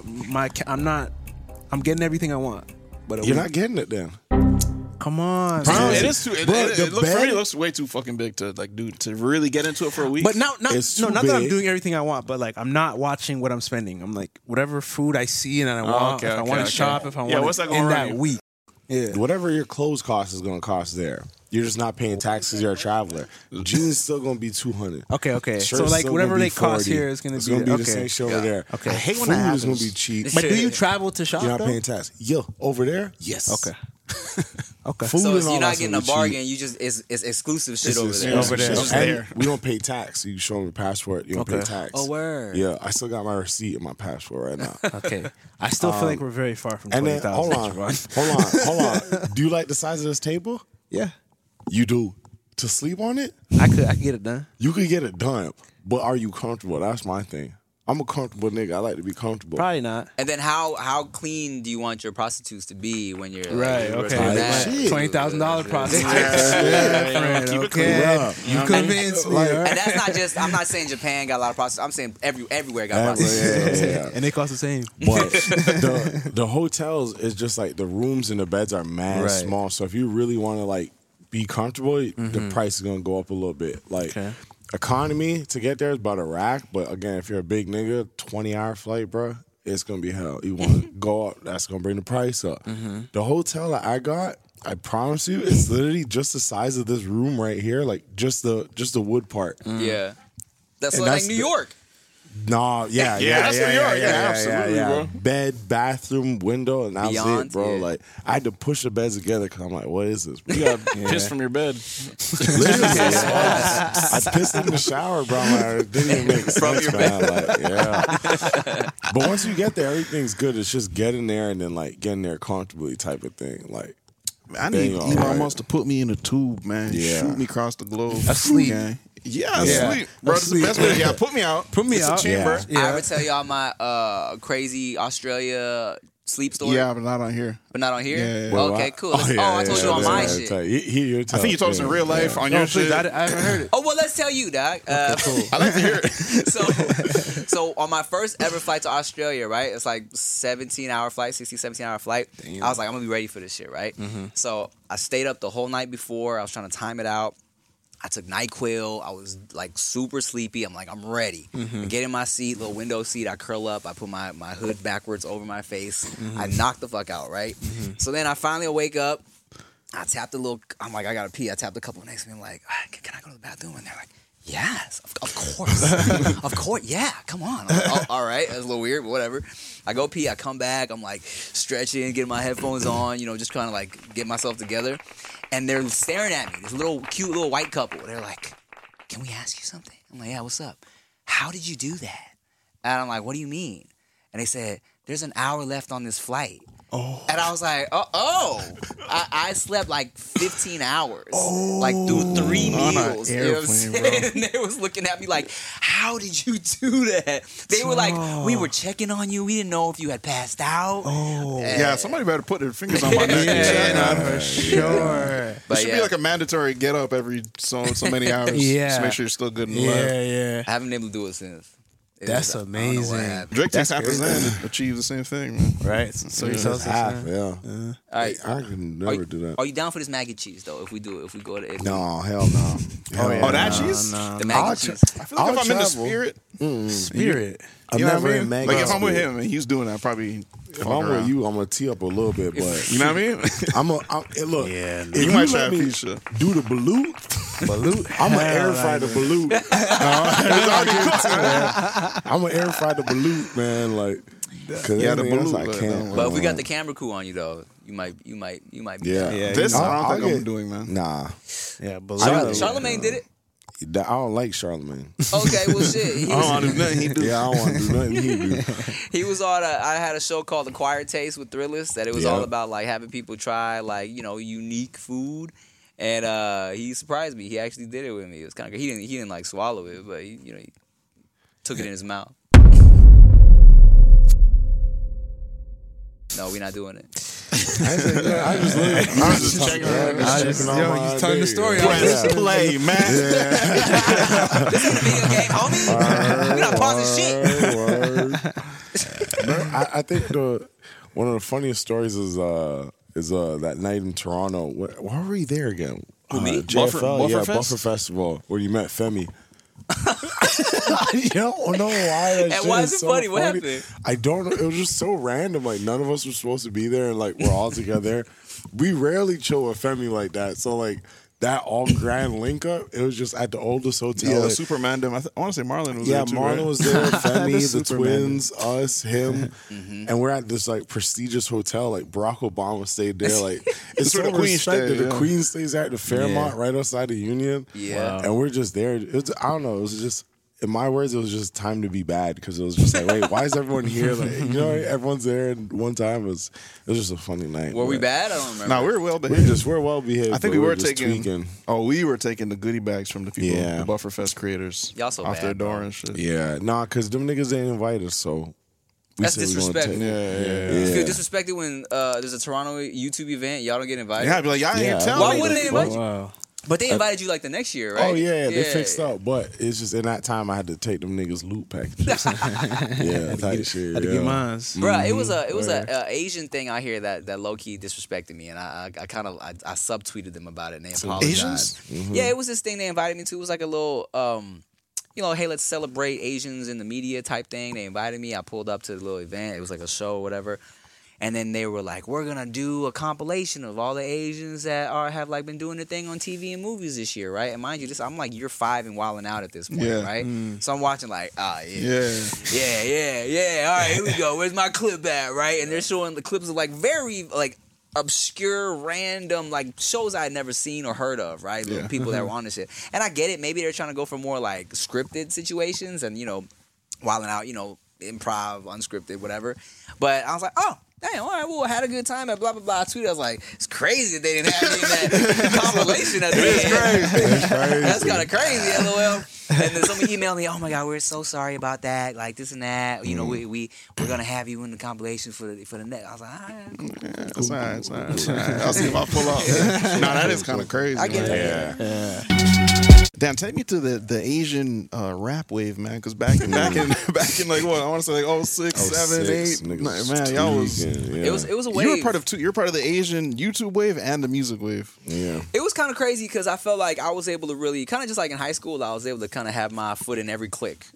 I'm getting everything I want. But a You're week. not getting it then. Come on. Bro, man. it is too. It looks for me. It looks way too fucking big to like do to really get into it for a week. But not It's too that I'm big. doing everything I want, but like I'm not watching what I'm spending. I'm like whatever food I see and I want. okay, if I want to okay. shop, if I Yeah, want what's that gonna in run that you? week. Yeah. Whatever your clothes cost is gonna cost there. You're just not paying taxes. You're a traveler. Jeans still gonna be $200. Okay. Shirt's So like still whatever gonna be they cost 40. here is gonna It's be gonna be okay. the same shit over there. Okay. I hate when Food that is gonna happens. be cheap. But do you travel to shop? You're not though? paying tax. Yo, over there? Yes. Okay. Okay. Food So and it's, all you're that's not getting gonna a be cheap. bargain. You just it's exclusive shit over there. over there. And It's just there. we don't pay tax. You show them your passport, you don't pay Okay. tax. Oh, word. Yeah, I still got my receipt and my passport right now. Okay. I still feel like we're very far from And then 20,000. hold on. Do you like the size of this table? Yeah. You do. To sleep on it, I could get it done. you could get it done. But are you comfortable? That's my thing. I'm a comfortable nigga. I like to be comfortable. Probably not. And then how clean do you want your prostitutes to be when you're Right. like, Okay. doing that? Shit. $20,000 prostitute. Yeah, keep it clean. Yeah. You convinced me. And that's not just. I'm not saying Japan got a lot of prostitutes. I'm saying everywhere got prostitutes. Yeah. And they cost the same. But the hotels is just like the rooms and the beds are mad Right. small. So if you really want to like be comfortable, the price is gonna go up a little bit. Like Okay. economy to get there is about a rack. But again, if you're a big nigga, 20-hour flight, bro, it's gonna be hell. You want to go up, that's gonna bring the price up. The hotel that I got, I promise you, it's literally just the size of this room right here, like just the wood part. Yeah. That's And like that's New the- York. No, yeah, that's New York. Yeah, absolutely, bro. Bed, bathroom, window, and that was Beyond, it, bro. yeah. Like I had to push the beds together because I'm like, what is this? You got pissed from your bed. Literally, I pissed in the shower, bro. I'm like, it didn't even make sense, your man. Like, yeah. But once you get there, everything's good. It's just getting there and then like getting there comfortably, type of thing. Like, I need Dang, Elon alright. Musk to put me in a tube, man. Yeah. Shoot me across the globe. Asleep. Okay. Yeah, Yeah. asleep. Bro, that's the best way. Yeah, put me out. Put me It's out. a chamber. Yeah. I ever tell y'all my crazy Australia sleep story? Yeah, but not on here. But not on here? Yeah, yeah. Okay, cool. I told you on my shit. I I think you told us in real life on your No, please, shit. I haven't heard it. Oh, well, let's tell you, Doc. I like to hear it. So on my first ever flight to Australia, right? It's like 17-hour flight, 17-hour flight. I was like, I'm going to be ready for this shit, right? So I stayed up the whole night before. I was trying to time it out. I took NyQuil. I was like super sleepy. I'm like, I'm ready. I get in my seat, little window seat. I curl up. I put my hood backwards over my face. I knock the fuck out, right? So then I finally wake up. I tapped a little, I'm like, I gotta pee. I tapped a couple next to me. I'm like, can I go to the bathroom? And they're like, yes, of course. Of course, yeah, come on. I'm like, oh, all right, that's a little weird, but whatever. I go pee, I come back, I'm like stretching, getting my headphones on, just trying to like get myself together. And they're staring at me, this cute little white couple. They're like, can we ask you something? I'm like, yeah, what's up? How did you do that? And I'm like, what do you mean? And they said, there's an hour left on this flight. And I was like, I slept like 15 hours, like through 3 On an meals. You know what I'm airplane, saying? bro. And they was looking at me like, how did you do that? They were like, we were checking on you. We didn't know if you had passed out. Yeah, somebody better put their fingers on my neck. Yeah, and for sure. But It should yeah, be like a mandatory get up every so many hours. Yeah. Just make sure you're still good and alive. Yeah. I haven't been able to do it since. That's amazing. Drake takes That's half crazy. and achieves the same thing, man. Right. So he tells us half, that. yeah. All right. I can never do that. Are you down for this mac and cheese though? If we go to Italy, No, hell no. Oh, that cheese? the mac and cheese. I feel like if I'm in the spirit, Spirit. I'm you know never what I mean? in Meg Like if I'm with spirit. him and he's doing that, probably. If I'm with you, I'm gonna tee up a little bit, but You know what I mean? look. Yeah, if you might try let a me pizza. do the balut, I'm gonna air fry the balut. I'm gonna air fry the balut, man. Like, Yeah, the anything else balut, I can't. But if we got the camera crew on you though, you might be. Yeah, This I don't think I'll I'm doing, man. Nah, Yeah, but Charlamagne did it. I don't like Charlamagne. Okay, well shit. He I don't was, want to do nothing he do. Yeah, I don't want to do nothing he do. he was on. I had a show called Acquired Taste with Thrillist that it was all about like having people try like unique food, and he surprised me. He actually did it with me. It was kind of he didn't like swallow it, but he took it in his mouth. No, we're not doing it. I was just checking out. you telling the story. Press play, man. This ain't a video game, homie. We're not pausing shit. I think one of the funniest stories is that night in Toronto. Why were we there again? Who, me? JFL, Buffer Fest? Buffer Festival, where you met Femi. I don't know why. And why is it funny? What happened? I don't know. It was just so random. Like none of us were supposed to be there, and like we're all together. We rarely chill with Femi like that. So like that all grand link up. It was just at the oldest hotel. Yeah, like, Superman. I want to say Marlon was yeah, there too. Marlon right? was there, Femi, the Superman. twins, us, him, and we're at this like prestigious hotel. Like Barack Obama stayed there. Like it's where so the Queen respected. stayed, The yeah. Queen stays at the Fairmont, right outside the Union. Yeah. and we're just there. I don't know. It was just. In my words, it was just time to be bad because it was just like, wait, why is everyone here? Like, everyone's there at one time. It was just a funny night. Were we bad? I don't remember. No, we were well behaved. We're well behaved. I think but we were just taking. tweaking. Oh, we were taking the goodie bags from the people, Yeah. the Bufferfest creators, Y'all so off bad, their door bro. and shit. Yeah, nah, because them niggas ain't invited us, so we That's said we gonna disrespectful. take- You feel disrespected when there's a Toronto YouTube event, y'all don't get invited? Yeah, I'd be like, y'all ain't telling Why me. wouldn't they invite you? Wow. But they invited you like the next year, right? Oh yeah, they fixed up, but it's just in that time I had to take them niggas loot packages. Yeah, type shit. Had to yeah. get mine. Bruh, it was a Asian thing out here that low key disrespected me, and I subtweeted them about it, and they apologized. Asians? Yeah, it was this thing they invited me to. It was like a little, hey, let's celebrate Asians in the media type thing. They invited me. I pulled up to the little event. It was like a show or whatever. And then they were like, we're going to do a compilation of all the Asians that have like been doing the thing on TV and movies this year, right? And mind you, I'm like year 5 and wilding out at this point, right? So I'm watching like, yeah. All right, here we go. Where's my clip at, right? And they're showing the clips of like very like obscure, random like shows I had never seen or heard of, right? Little people that were on this shit. And I get it. Maybe they're trying to go for more like scripted situations and, wilding out, improv, unscripted, whatever. But I was like, oh, damn, all right, well, I had a good time at blah, blah, blah. I tweeted, I was like, it's crazy that they didn't have me in that compilation at the end. It's crazy. That's kind of crazy, LOL. And then somebody emailed me, oh my God, we're so sorry about that, like this and that. We're going to have you in the compilation for the next. I was like, all right, cool. Yeah, it's all right, it's all right. I'll see if I pull up. Nah, that is kind of crazy. I get man. that. Yeah. Damn, take me to the Asian rap wave, man. Because back in like what I want to say like 06, 7, 8, man, y'all was. It was a wave. You're part of the Asian YouTube wave and the music wave. Yeah. It was kind of crazy because I felt like I was able to really kind of just like in high school, I was able to kind of have my foot in every clique,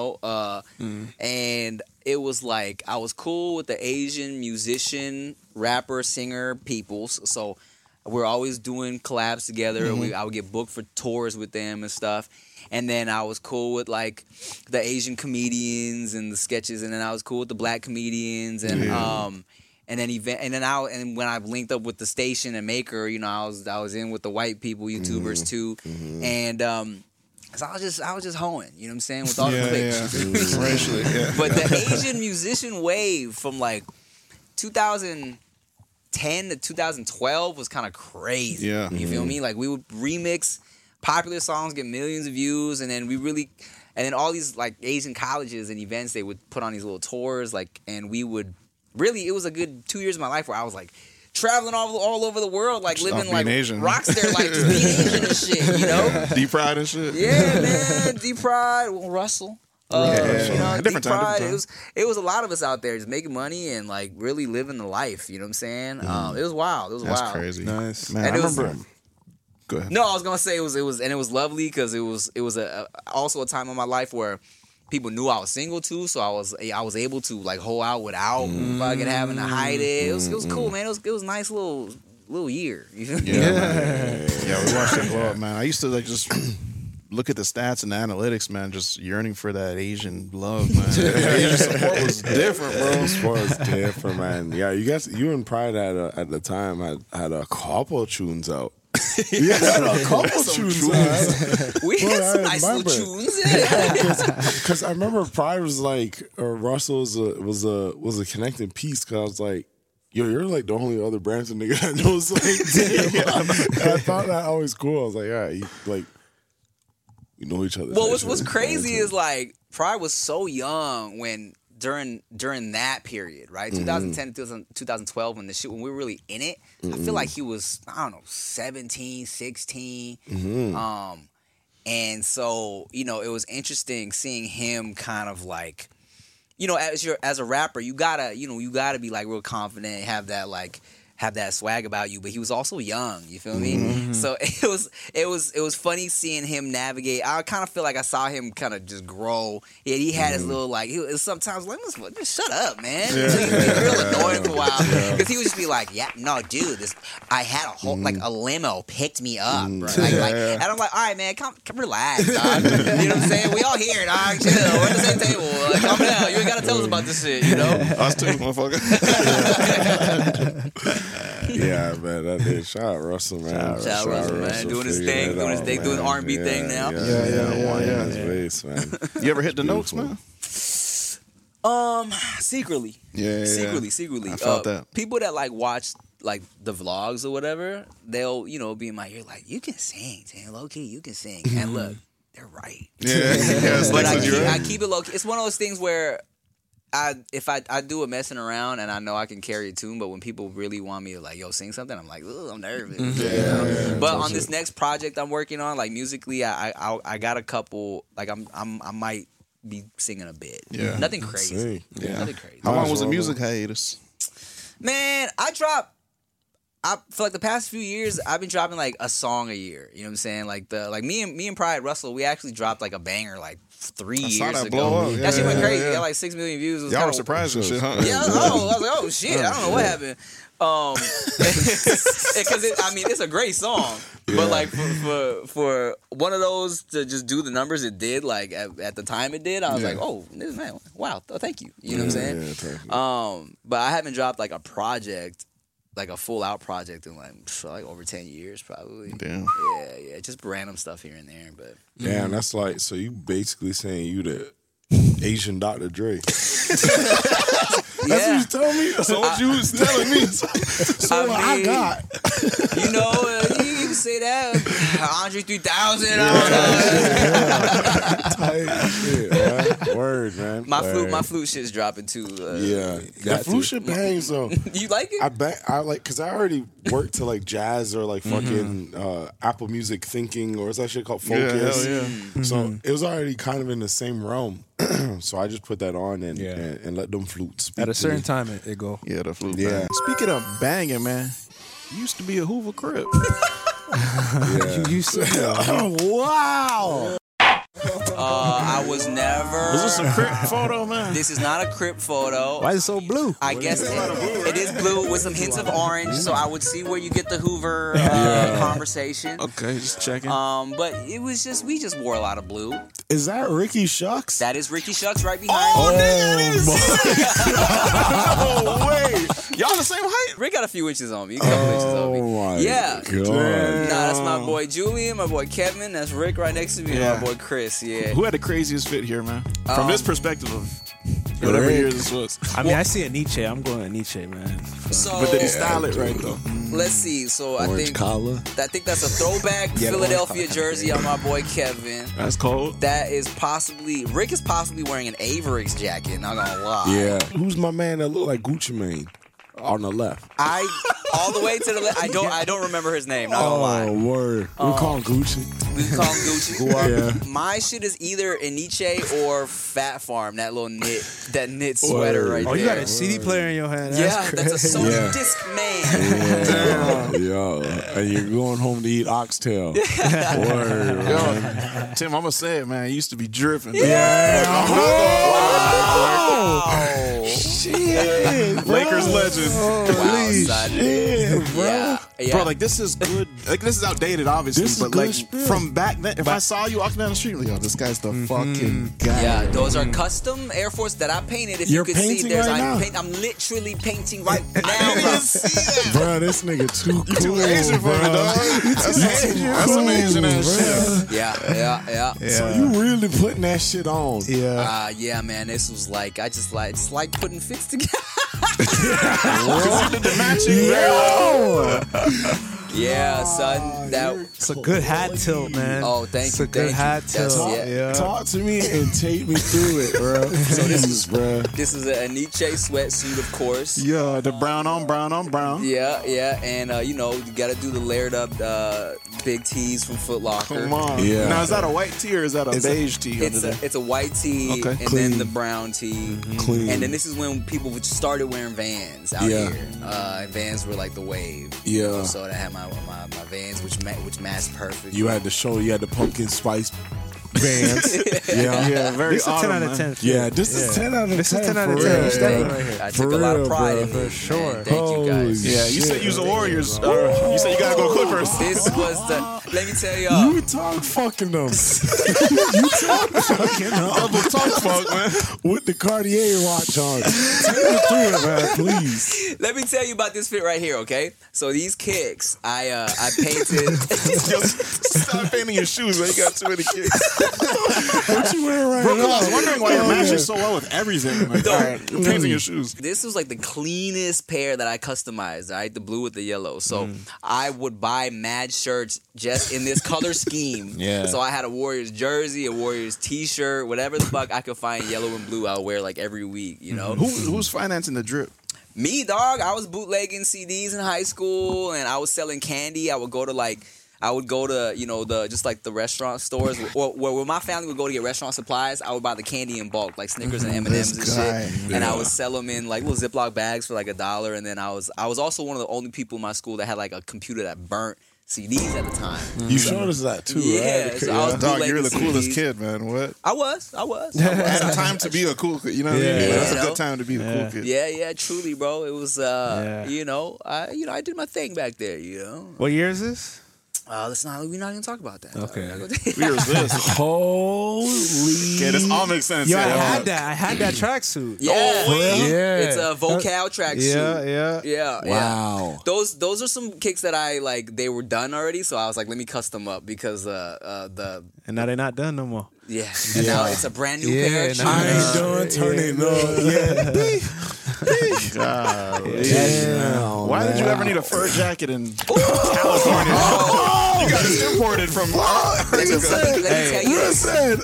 and it was like I was cool with the Asian musician, rapper, singer peoples. So we're always doing collabs together. I would get booked for tours with them and stuff. And then I was cool with like the Asian comedians and the sketches, and then I was cool with the black comedians and and when I linked up with the station and Maker, I was in with the white people YouTubers too, and so I was just hoeing, you know what I'm saying, with all the clicks. Racially, yeah. But the Asian musician wave from like 2010 to 2012 was kind of crazy. Yeah. You feel me? Like we would remix popular songs, get millions of views, and then all these like Asian colleges and events, they would put on these little tours, like, and we would really, it was a good 2 years of my life where I was like traveling all over the world, like living like Asian. rockstar life, just being Asian and shit, Deep Pride and shit. Yeah, man, Deep Pride, Russell. Different time. Pride, it was a lot of us out there just making money and like really living the life. You know what I'm saying? It was wild. It was That's wild. crazy. Nice. Man, And I it was- remember. Go ahead. No, I was gonna say it was lovely because it was also a time in my life where people knew I was single too, so I was able to like hold out without fucking having to hide it. It was cool, man. It was a nice little year. You feel me? Yeah, we watched it blow up, man. I used to like just look at the stats and the analytics, man. Just yearning for that Asian love, man. Asian support was different, bro. Sport was different, man. Yeah, you and Pride at the time had a couple tunes out. Yeah, a couple tunes. We had some nice little tunes. Yeah. Because I remember Pride was like, or Russell was a connecting piece. Because I was like, yo, you're like the only other Branson nigga that knows like damn. I thought that always cool. I was like, all right, we know each other. Well, what's crazy is like Pride was so young when during that period, right? 2010 to 2012 when we were really in it. I feel like he was, I don't know, 17, 16. And so, it was interesting seeing him kind of like, as a rapper, you gotta be like real confident, have that swag about you, but he was also young, you feel me? So it was funny seeing him navigate. I kind of feel like I saw him kind of just grow. Yeah, he had his little like, he was sometimes like, just shut up, man. He was real annoying for a while because he would just be like, yeah, no, dude, I had a whole like a limo picked me up, bro. And I'm like, all right, man, come relax, dog. You know what I'm saying? We all here, dog. Chill, we're at the same table. Like, calm down. You ain't gotta tell us about this shit, Us too, motherfucker. Yeah, man, that did. Shout out Russell, man. Shout out Russell, man. Doing his thing, doing the R&B thing now. Yeah. His base, man. You ever hit the notes, man? Secretly. Yeah. Secretly. I felt that. People that like watch like the vlogs or whatever, they'll be in my ear like, you can sing, Tan, low key, you can sing. And look, they're right. Yeah. But I keep it low key. It's one of those things where if I do a messing around and I know I can carry a tune, but when people really want me to like, yo, sing something, I'm like, ugh, I'm nervous. But on this next project I'm working on, like musically, I got a couple, like I might be singing a bit. Yeah. Nothing crazy. Nothing crazy. How long was the music hiatus? Man, for like the past few years, I've been dropping like a song a year. You know what I'm saying? Like me and Pride Russell, we actually dropped like a banger like 3 years ago. Blow up. That shit went crazy. It got like 6 million views. Y'all were surprised and shit, huh? Yeah, I was like, oh shit, I don't know what happened. Because it's a great song, but like for one of those to just do the numbers it did, like at the time it did, I was like, oh man, wow, thank you. You know what I'm saying? But I haven't dropped like a project, like a full out project in like over 10 years probably. Damn. Yeah, just random stuff here and there, but Damn, that's like, so you basically saying you the Asian Dr. Dre. That's what you telling me? That's what you was telling me. So I got. You can say that. Andre 3000. Shit, man. Word, man. My flute shit's dropping too. The flute shit bangs though. You like it? I like, because I already worked to like jazz or like fucking Apple Music Thinking, or is that shit called Focus? Yeah. So it was already kind of in the same realm. So I just put that on and let them flutes speak. At a certain time, it go. Yeah, the flute. Yeah. Speaking of banging, man, you used to be a Hoover Crip. You said, Wow. I was never. Was this a Crip photo, man? This is not a Crip photo. why is it so blue? I guess it is blue with some hints of orange, so I would see where you get the Hoover conversation. Okay, just checking. But it was just, we just wore a lot of blue. Is that Ricky Shucks? That is Ricky Shucks right behind me. Oh, wait. Y'all the same height? Rick got a few inches on me. A couple inches on me. My Yeah. God. Nah, that's my boy Julian, my boy Kevin, that's Rick right next to me, Yeah. and my boy Chris, yeah. Who had the craziest fit here, man? From this perspective of whatever year this was. I mean, I see a Nietzsche. I'm going to Nietzsche, man. So, But did he style it right, though? let's see. So Orange collar. I think that's a throwback Philadelphia jersey on my boy Kevin. That's cold. That is possibly, Rick is possibly wearing an Averix jacket, not gonna lie. Yeah. Who's my man that look like Gucci Mane on the left? All the way to the left. I don't remember his name, not gonna lie. Oh, word. We call him Gucci. We can call him Gucci. Yeah. My shit is either Aniche or Fat Farm. That little knit sweater right there. Oh, you got a CD player in your hand. That's a Sony Discman. Yeah. And you're going home to eat oxtail. Word, man. Tim, I'm gonna say it, man. It used to be dripping. Wow. Shit, Lakers legend. Wow, son. Bro. Yeah. Bro, like this is good. Like this is outdated, obviously, This is but good like spirit. from back then, if I saw you walking down the street, like, yo, this guy's the fucking guy. Yeah, those are custom Air Force that I painted. If You're you could see, painting right now? I'm literally painting right now, Bro, this nigga too cool, Asian for bro. me, dog. That's some Asian ass shit. Yeah. So you really putting that shit on? Yeah, man. This was like it's like putting fits together. The matching very well. Yeah, son. It's a good hat tilt, man. Oh, thank It's you. a good hat tilt. Talk to me and take me through it, bro. So this is a Aniche sweatsuit, of course. Yeah, the brown on brown. Yeah, and you got to do the layered up big tees from Foot Locker. Come on. Yeah. Now, is that a white tee or is that a beige tee? It's a white tee Okay. and then the brown tee. Clean. And then this is when people started wearing Vans out here. And Vans were like the wave. Yeah. So I had my Vans, which matched perfect. You had the pumpkin spice Vans. Yeah, very This is a 10 out of autumn, 10. Yeah, this is 10 out of 10. This is 10 out of for 10. real. Step right here. I For took a lot real, of pride bro. in it. For sure. Man, thank you guys. Yeah, you said you's the Warriors. You said you gotta go Clippers. This was let me tell y'all. You talk fucking them. Double talk fuck, man. With the Cartier watch on. Take me through it, man, please. Let me tell you about this fit right here, okay? So these kicks, I painted. Yo, stop painting your shoes, man. You got too many kicks. What you wearing right Bro, now? I was wondering why you're matching so well with everything. Like, all right, you're painting your shoes. This was like the cleanest pair that I customized, right? The blue with the yellow. So I would buy mad shirts just in this color scheme. Yeah. So I had a Warriors jersey, a Warriors t-shirt, whatever the fuck I could find yellow and blue, I would wear like every week, you know? Who's financing the drip? Me, dog. I was bootlegging CDs in high school and I was selling candy. I would go to the restaurant stores or where my family would go to get restaurant supplies. I would buy the candy in bulk, like Snickers and M&Ms and shit. And I would sell them in like little Ziploc bags for like $1. And then I was also one of the only people in my school that had like a computer that burnt CDs at the time. You showed us that too, Yeah, right? so I was Dog, you're the bootlegging coolest CDs. kid, man. What? I was. That's a time to be a cool kid. You know what I mean? Yeah. That's a You know? good time to be the cool kid. Yeah, truly, bro. It was, I did my thing back there, you know. What year is this? We're not even talk about that. Okay. Here's this. Holy. Okay, this all makes sense. Yo, I Yeah. had that tracksuit. Yeah, Yeah. it's a Vocal tracksuit. Yeah. Wow. Those are some kicks that I like. They were done already, so I was like, let me custom up because And now they're not done no more. and now it's a brand new pair of shoes. I ain't done turning up yet. God. Damn. Why did you ever need a fur jacket in California? You got it imported from Let me tell you this. Listen.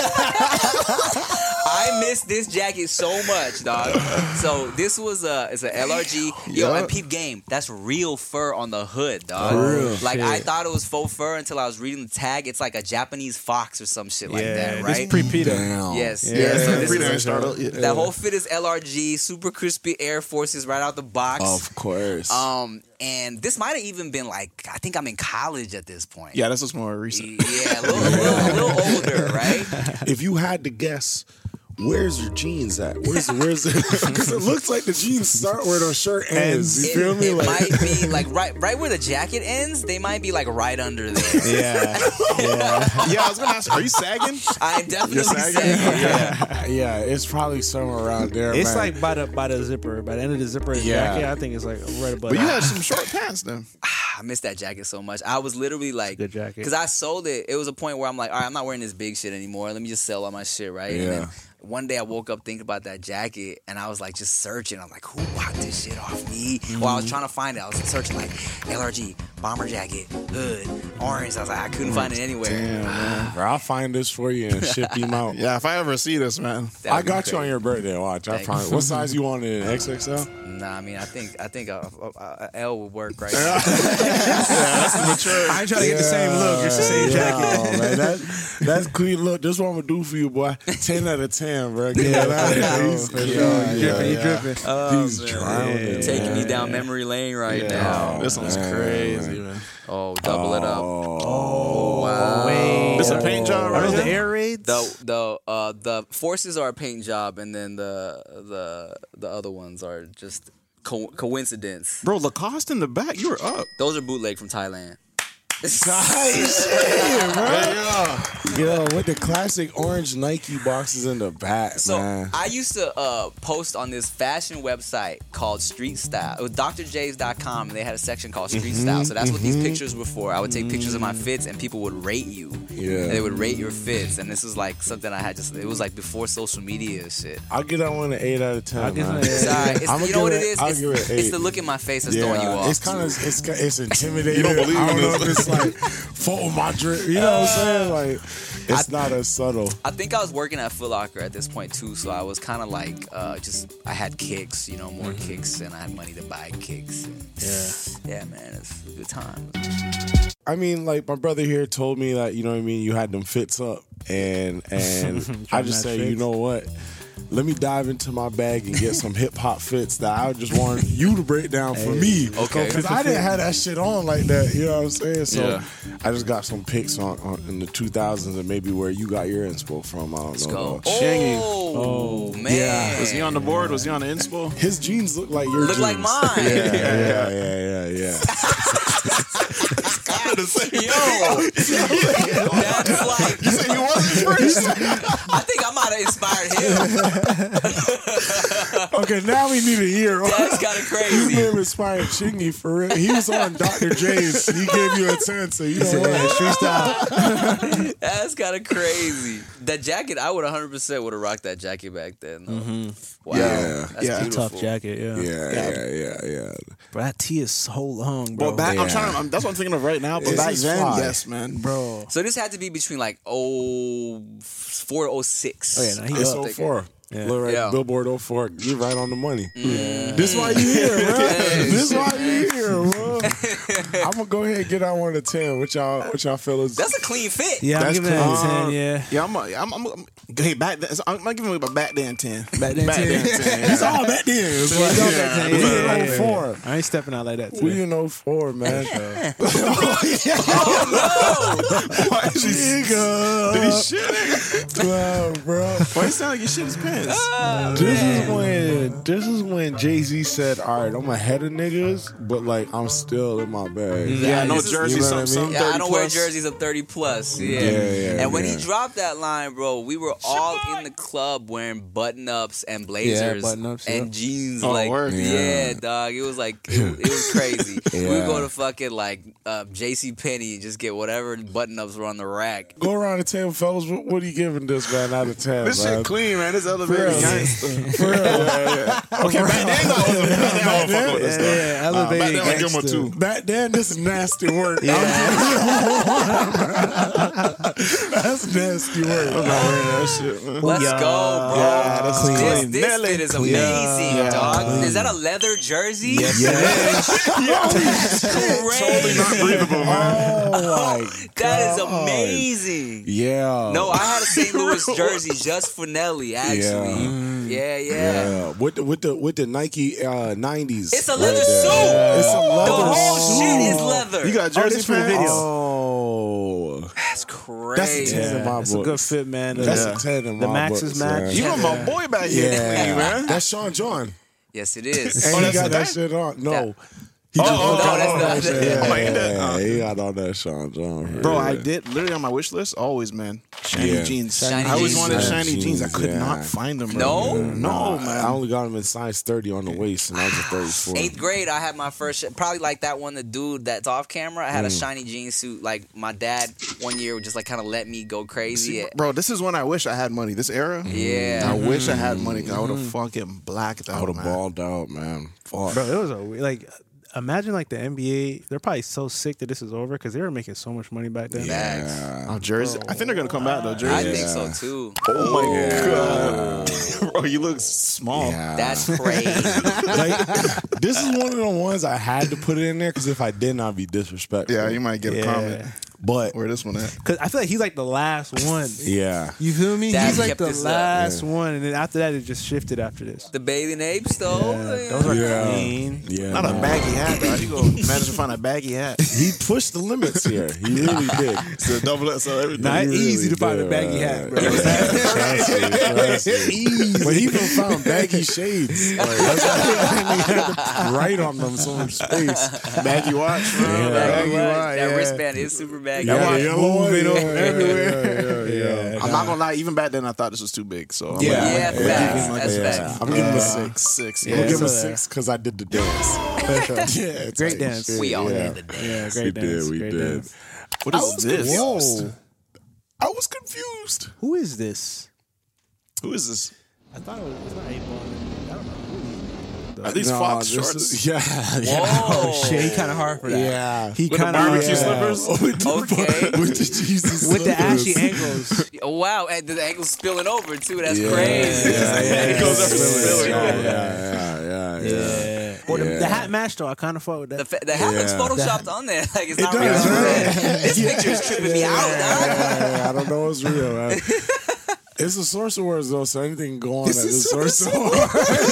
I miss this jacket so much, dog. So this was it's an LRG. Yo, and peep game. That's real fur on the hood, dog. Like I thought it was faux fur until I was reading the tag. It's like a Japanese fox or some shit like that, right? This pre-PETA. Damn. Yes. Yeah. Yeah. So this Freedom is started. that whole fit is LRG, super crispy Air Forces right out the box. Of course. And this might have even been like, I think I'm in college at this point. Yeah, this was more recent. Yeah, a little older, right? If you had to guess, where's your jeans at? Where's because it looks like the jeans start where the shirt ends. You feel me? It might be like right where the jacket ends. They might be like right under there. Yeah. Yeah, I was gonna ask, are you sagging? I'm definitely sagging? sagging. Yeah, it's probably somewhere around there. It's man. like by the zipper, by the end of the zipper of the Yeah. jacket. I think it's like right above. But you had some short pants then. I miss that jacket so much. I was literally like, good jacket. because I sold it. It was a point where I'm like, all right, I'm not wearing this big shit anymore. Let me just sell all my shit, right? And Yeah. then one day I woke up thinking about that jacket, and I was like just searching. I'm like, who bought this shit off me? Well, I was trying to find it. I was searching like LRG bomber jacket, hood, orange. I was like, I couldn't find it anywhere. Damn, man. Bro, I'll find this for you and ship him out. Yeah, if I ever see this, man. I got you on your birthday. Watch. I promise. What size you want it in? XXL? Nah, I mean, I think a L would work right now. Yeah, that's the mature. I ain't trying to get the same look. It's the same jacket. Oh, man, that's clean. Look, this one I'm gonna do for you, boy. 10 out of 10, bro. Get it out of here. You dripping. He's drowning. Taking me down memory lane right now. This one's crazy, man. Oh, double it up. Oh, wow. Wait. This a paint job right Are those here? the air raids? The forces are a paint job, and then the other ones are just coincidence. Bro, Lacoste in the back, you were up. Those are bootleg from Thailand. Nice shit, bro. Yo, with the classic orange Nike boxes in the back, So man. I used to post on this fashion website called Street Style. It was drjays.com, and they had a section called Street Style. So that's what these pictures were for. I would take pictures of my fits, and people would rate you. Yeah. And they would rate your fits, and this was like something I had it was like before social media and shit. I'll get that one an 8 out of 10, man. Sorry, you know what it is? I'll give it an 8. It's the look in my face that's throwing you off. It's kind of it's intimidating. You don't believe I don't in know this. if it's like photo my drip. You know what I'm saying? Like it's not as subtle. I think I was working at Foot Locker at this point too, so I was kind of like I had kicks, more kicks, and I had money to buy kicks. And yeah, man, it's a good time. I mean, like my brother here told me that, you know what I mean, you had them fits up, and I just say, you know what? Let me dive into my bag and get some hip hop fits that I just want you to break down for me. Okay. Because I didn't have that shit on like that. You know what I'm saying? So Yeah. I just got some pics on in the 2000s and maybe where you got your inspo from. I don't Let's know. go. Shingy. Oh, man. Yeah. Was he on the board? Was he on the inspo? His jeans look like your Look jeans. like mine. Yeah. Yo, that's like. You said he wasn't first? I think I might have inspired him. Okay, now we need a year. That's kind of crazy. You have inspired Chingy for real. He was on Dr. J's. He gave you a 10, so you know what? Street style. That's kind of crazy. That jacket, I would 100% would have rocked that jacket back then. Though. Wow, Yeah. that's Yeah. beautiful. Tough jacket, Yeah. Bro, that tee is so long, bro. Well, back, that's what I'm thinking of right now. But This back is then, fly. yes, man. Bro. So this had to be between like 04, 06. Oh, yeah, no, he It's up. 04. Yeah. Look right, Yeah. Billboard 04. You're right on the money. This why you here, bro. This why you here, bro. I'm gonna go ahead and get on 1 to 10. What y'all fellas? That's a clean fit. Yeah, I'm That's giving that cool. a 10, yeah. Yeah, I'm hey, back then, I'm giving him a back then 10. Back then 10. It's all back then. It's like, Yeah. we Yeah. in 04. I ain't stepping out like that today. We in 04, man. Why is he, did he shit? Wow, bro. Why he sound like he shit his pants? This is when Jay-Z said, all right, I'm ahead of niggas, but like I'm still in my bag. Yeah, no this is- jersey, you know what I some mean? Yeah, I 30 don't wear plus. jerseys of 30 plus. Yeah. Yeah, and when he yeah. dropped that line, bro, we were all in the club wearing button ups and blazers button-ups, and yeah. jeans. Oh, like, word? yeah, dog. It was like it was crazy. We would Yeah. go to fucking like J.C. Penney and just get whatever button ups were on the rack. Go around the table, fellas. What are you giving this man out of 10? This man? shit clean, man. This elevated real. gangster. For real. Okay, back then, I don't fuck with this stuff. Yeah, elevated back then, I give him a gangster. 2. Back then, this is nasty work. That's nasty work. I'm not wearing that shit, man. Let's go, bro. Yeah, that's clean. This fit is amazing, dog. Is that a leather jersey? Yes, Totally not breathable, man. Oh my That is God. amazing. Yeah. No, I had a St. Louis jersey just for Nelly, actually. Yeah. Yeah. With the Nike 90s. It's a leather right there. suit. It's a leather The whole suit. shit is leather. You got jersey this for the fans? video. Oh. That's That's a crazy. 10 in my That's a book. good fit, man. That's Yeah. a 10 in The my Max's books, match. man. You got my boy back here, Yeah. clean, man. That's Sean John. Yes, it is. And he that's got the that guy? shit on. No. He just he got all that Sean John. Bro, I did literally on my wish list. Always, man. Shiny jeans. Shiny I always jeans. wanted shiny Shiny jeans. I jeans, could yeah. not find them. Bro. No, man. I only got them in size 30 on the waist, and I was a 34. 8th grade, I had my first, probably like that one, the dude that's off camera. I had a shiny jean suit. Like my dad, one year, would just like kind of let me go crazy. Bro, this is when I wish I had money. This era. Yeah. I wish I had money. 'Cause I would have fucking blacked out. I would have man. balled out, man. Fuck. Bro, it was like. Imagine like the NBA. They're probably so sick that this is over because they were making so much money back then. Yeah. Oh, Jersey. I think they're gonna come back though. Jersey. I think so too. Oh my god, bro, you look small. Yeah. That's crazy. Like, this is one of the ones I had to put it in there because if I didn't, I'd be disrespectful. Yeah, you might get a comment. But where this one at? Because I feel like he's like the last one. Yeah. You feel me? Dad He's like kept the this up. last one, and then after that, it just shifted after this. The bathing apes, though. Those are clean. Yeah. Not a baggy hat, though. You go manage to find a baggy hat. He pushed the limits here. He really did. So double it, so everything. Not He easy really to find a did, baggy man. hat, bro. But he even found baggy shades. Like, that's why he had to write on them so much space. Baggy watch, bro. Baggy Baggy watch. watch. That wristband is super baggy. Moving on everywhere. Yeah. I'm not gonna lie. Even back then, I thought this was too big. So I'm Yeah, like, facts. like That's a- facts. I'm giving him a six. I'm gonna give him a 6 because I did the dance. Yeah, Great type dance. shit. We all Yeah. did the dance. Yeah, great We dance. did. We great did. dance. What is this? Whoa. I was confused. Who is this? Who is this? I thought it's not 8-Ball. I don't know who Are these No, Fox this shorts? is- yeah. Whoa. Shit, he kind of hard for that. Yeah. He With the kind of barbecue slippers? With the, Okay. with the Jesus with the slippers. ashy ankles. Oh, wow, and the ankle's spilling over, too. That's Yeah. crazy. It goes up to spilling. Yeah. Or the hat match though. I kind of fought with that. The hat looks Yeah. photoshopped on there. Like, it's not does, real. right? This picture is tripping me out, dog. Yeah, I don't know what's real, man. It's a source of words, though, so anything can go on at the source of words.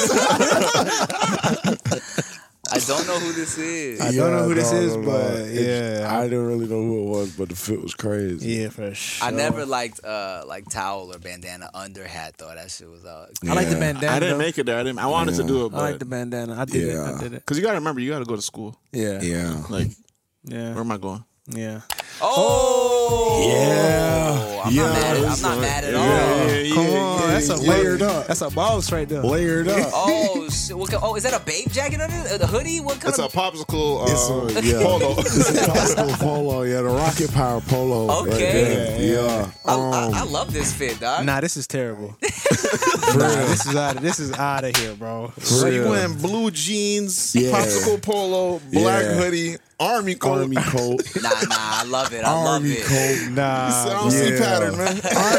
I don't know who this is. I don't know who this is, no. but yeah. I didn't really know who it was, but the fit was crazy. Yeah, for sure. I never liked like towel or bandana under hat though. That shit was I like the bandana. I didn't though. make it there. I wanted to do it, I like but the bandana. I did it. Yeah. I did it. because you got to remember, you got to go to school. Yeah. Yeah. Like, Yeah. where am I going? Yeah. Oh, Yeah. I'm not mad. I'm not mad at all. Come on, that's a layered up. That's a boss right there. Layered up. Oh, shit. Is that a babe jacket under it? The hoodie? What kind It's a of? popsicle Polo. It's a popsicle polo. Yeah, the Rocket Power polo. Okay. Right there. Yeah. I love this fit, dog. Nah, this is terrible. This is out of here, bro. So you went blue jeans, Yeah. popsicle polo, black Yeah. hoodie, army coat. Army coat. Nah, I love it. I love Army it. coat. Nah. Sound see pattern, man.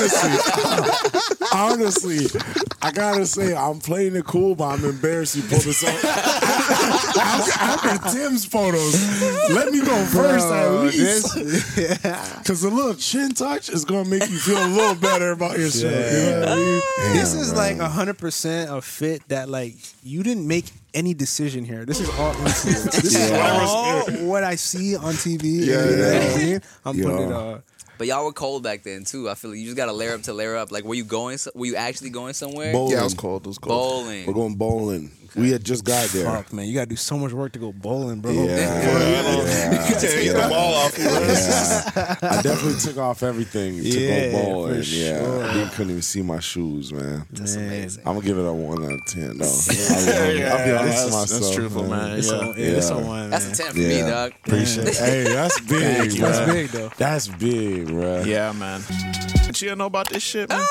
Honestly, I gotta say, I'm playing it cool, but I'm embarrassed you pulled this up. After Tim's photos, let me go first at least. Because a little chin touch is gonna make you feel a little better about yourself. You know what I mean? This is like 100% a fit that like you didn't make any decision here. This is all influence. This is all what I see on TV. Yeah. I'm putting it on. But y'all were cold back then too. I feel like you just gotta layer up to layer up. Like, were you actually going somewhere? Bowling. Yeah, it was cold. It was cold. Bowling. We're going bowling. We had just got there. Fuck, man, you gotta do so much work to go bowling, bro. Take the ball off. I definitely took off everything to Yeah, go bowling. for Yeah, sure. you couldn't even see my shoes, man. That's amazing. I'm gonna give it a 1 out of 10. No, I'll be honest with myself. That's truthful, man. It's Yeah. it's a one. That's a 10 for me, dog. Appreciate it. Hey, that's big. That's man. big though. That's big, bro. Yeah, man. Did you know about this shit, man?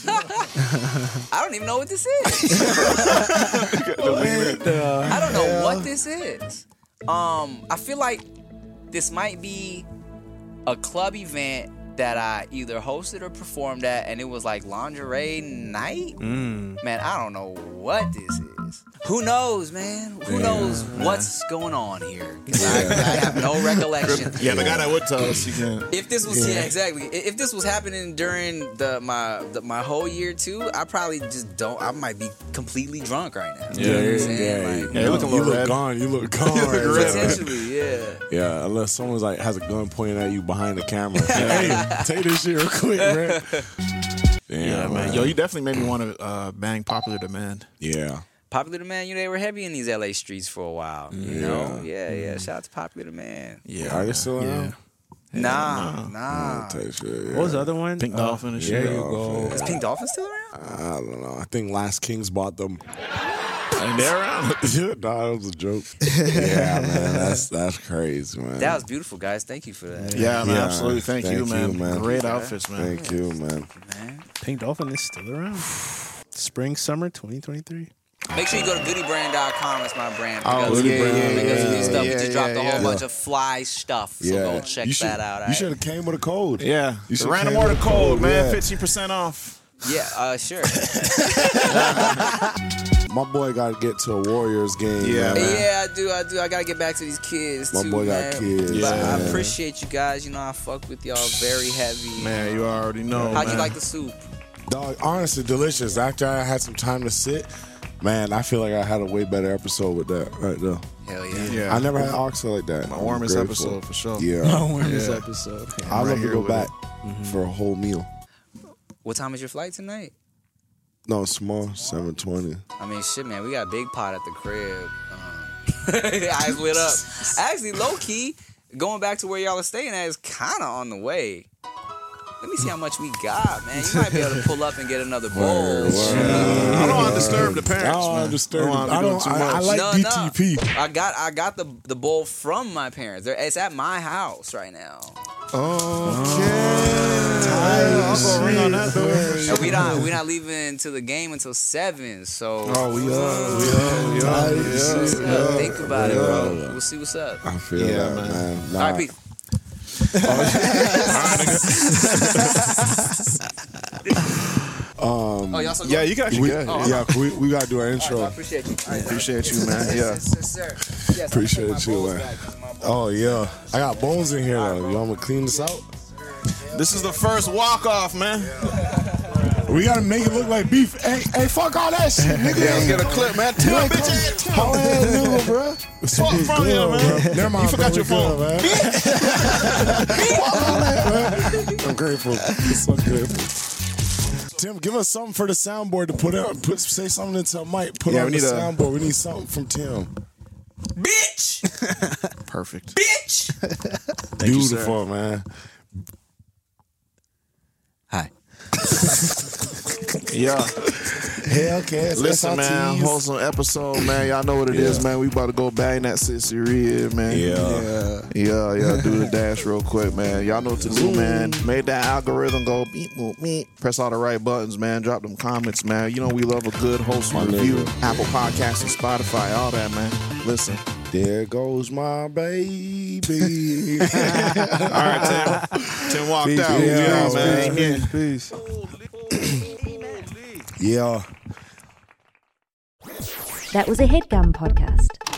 I don't even know what this is. I don't know what this is. I feel like this might be a club event that I either hosted or performed at, and it was like lingerie night. Man, I don't know what this is. Who knows, man? Who knows what's going on here? 'Cause I have no recollection. Yeah, the guy that would tell us, he can. If this was exactly. If this was happening during my whole year too, I probably just don't. I might be completely drunk right now. You know what I'm saying? Like, Yeah, you look a little red. gone. You look gone. right now. potentially, yeah. Yeah, unless someone's like has a gun pointing at you behind the camera. Hey, take this shit real quick, man. Damn, Yeah, man. Yo, you definitely made me want to bang Popular Demand. Yeah. Popular Demand, they were heavy in these LA streets for a while. You know? Yeah. Shout out to Popular Demand. Yeah. Are they still around? Nah. What was the other one? Pink Dolphin and shit. Is Pink Dolphin still around? I don't know. I think Last Kings bought them. And they're around. Nah, that was a joke. Yeah, man. That's crazy, man. That was beautiful, guys. Thank you for that. Yeah, man. Absolutely. Thank you, man. Great outfits, man. Thank you, man. Pink Dolphin is still around. Spring, summer 2023. Make sure you go to goodybrand.com. That's my brand. Oh, yeah. Stuff. We just dropped a whole bunch of fly stuff. So go check that out. You should have came with a code. Yeah. The random order code, man. 15% off. Yeah, sure. My boy got to get to a Warriors game. Yeah, I do. I got to get back to these kids, My boy got kids. But I appreciate you guys. I fuck with y'all very heavy. Man, you already know. How'd you like the soup? Dog, honestly, delicious. After I had some time to sit, man, I feel like I had a way better episode with that right there. Hell yeah. I never had oxtail like that. My warmest episode for sure. Yeah. My warmest episode. I'd love to go back for a whole meal. What time is your flight tonight? No, small, 7:20. I mean, shit, man, we got a big pot at the crib. Eyes lit up. Actually, low key, going back to where y'all are staying at is kind of on the way. Let me see how much we got, man. You might be able to pull up and get another bowl. I don't want to disturb the parents. I don't want to disturb them. I like DTP. I got the bowl from my parents. It's at my house right now. I'll go ring on that door. And we not leaving to the game until 7. So we are. Think about it, bro. We'll see what's up. I feel that, man. All right, peace. Yeah, you can actually we gotta do our intro. I appreciate you. Appreciate you, man. Yeah. Yes, sir. Yes, Appreciate you, man. Oh yeah, I got bones in here though. You want me to clean this out? This is the first walk off, man. We gotta make it look like beef. Hey, fuck all that shit, nigga. Yeah, let's get a clip, man. Tell bitch. How ass nigga, bro? Fuck from here, man. Never mind. You forgot your phone, man. I'm grateful. So grateful. Tim, give us something for the soundboard to put out. Say something into a mic. Put on the soundboard. We need something from Tim. Bitch. Perfect. Bitch. Beautiful, man. Hi. Yeah. Hellcats. Listen, man, wholesome episode, man. Y'all know what it is, man. We about to go bang that sissy rib, man. Yeah. Do the dash real quick, man. Y'all know what to do, man. Made that algorithm go beep, boop, beep. Press all the right buttons, man. Drop them comments, man. You know we love a good wholesome review. Apple Podcasts and Spotify, all that, man. Listen. There goes my baby. All right, Tim walked Peace, out. Yeah, man. Peace. Yeah. That was a HeadGum podcast.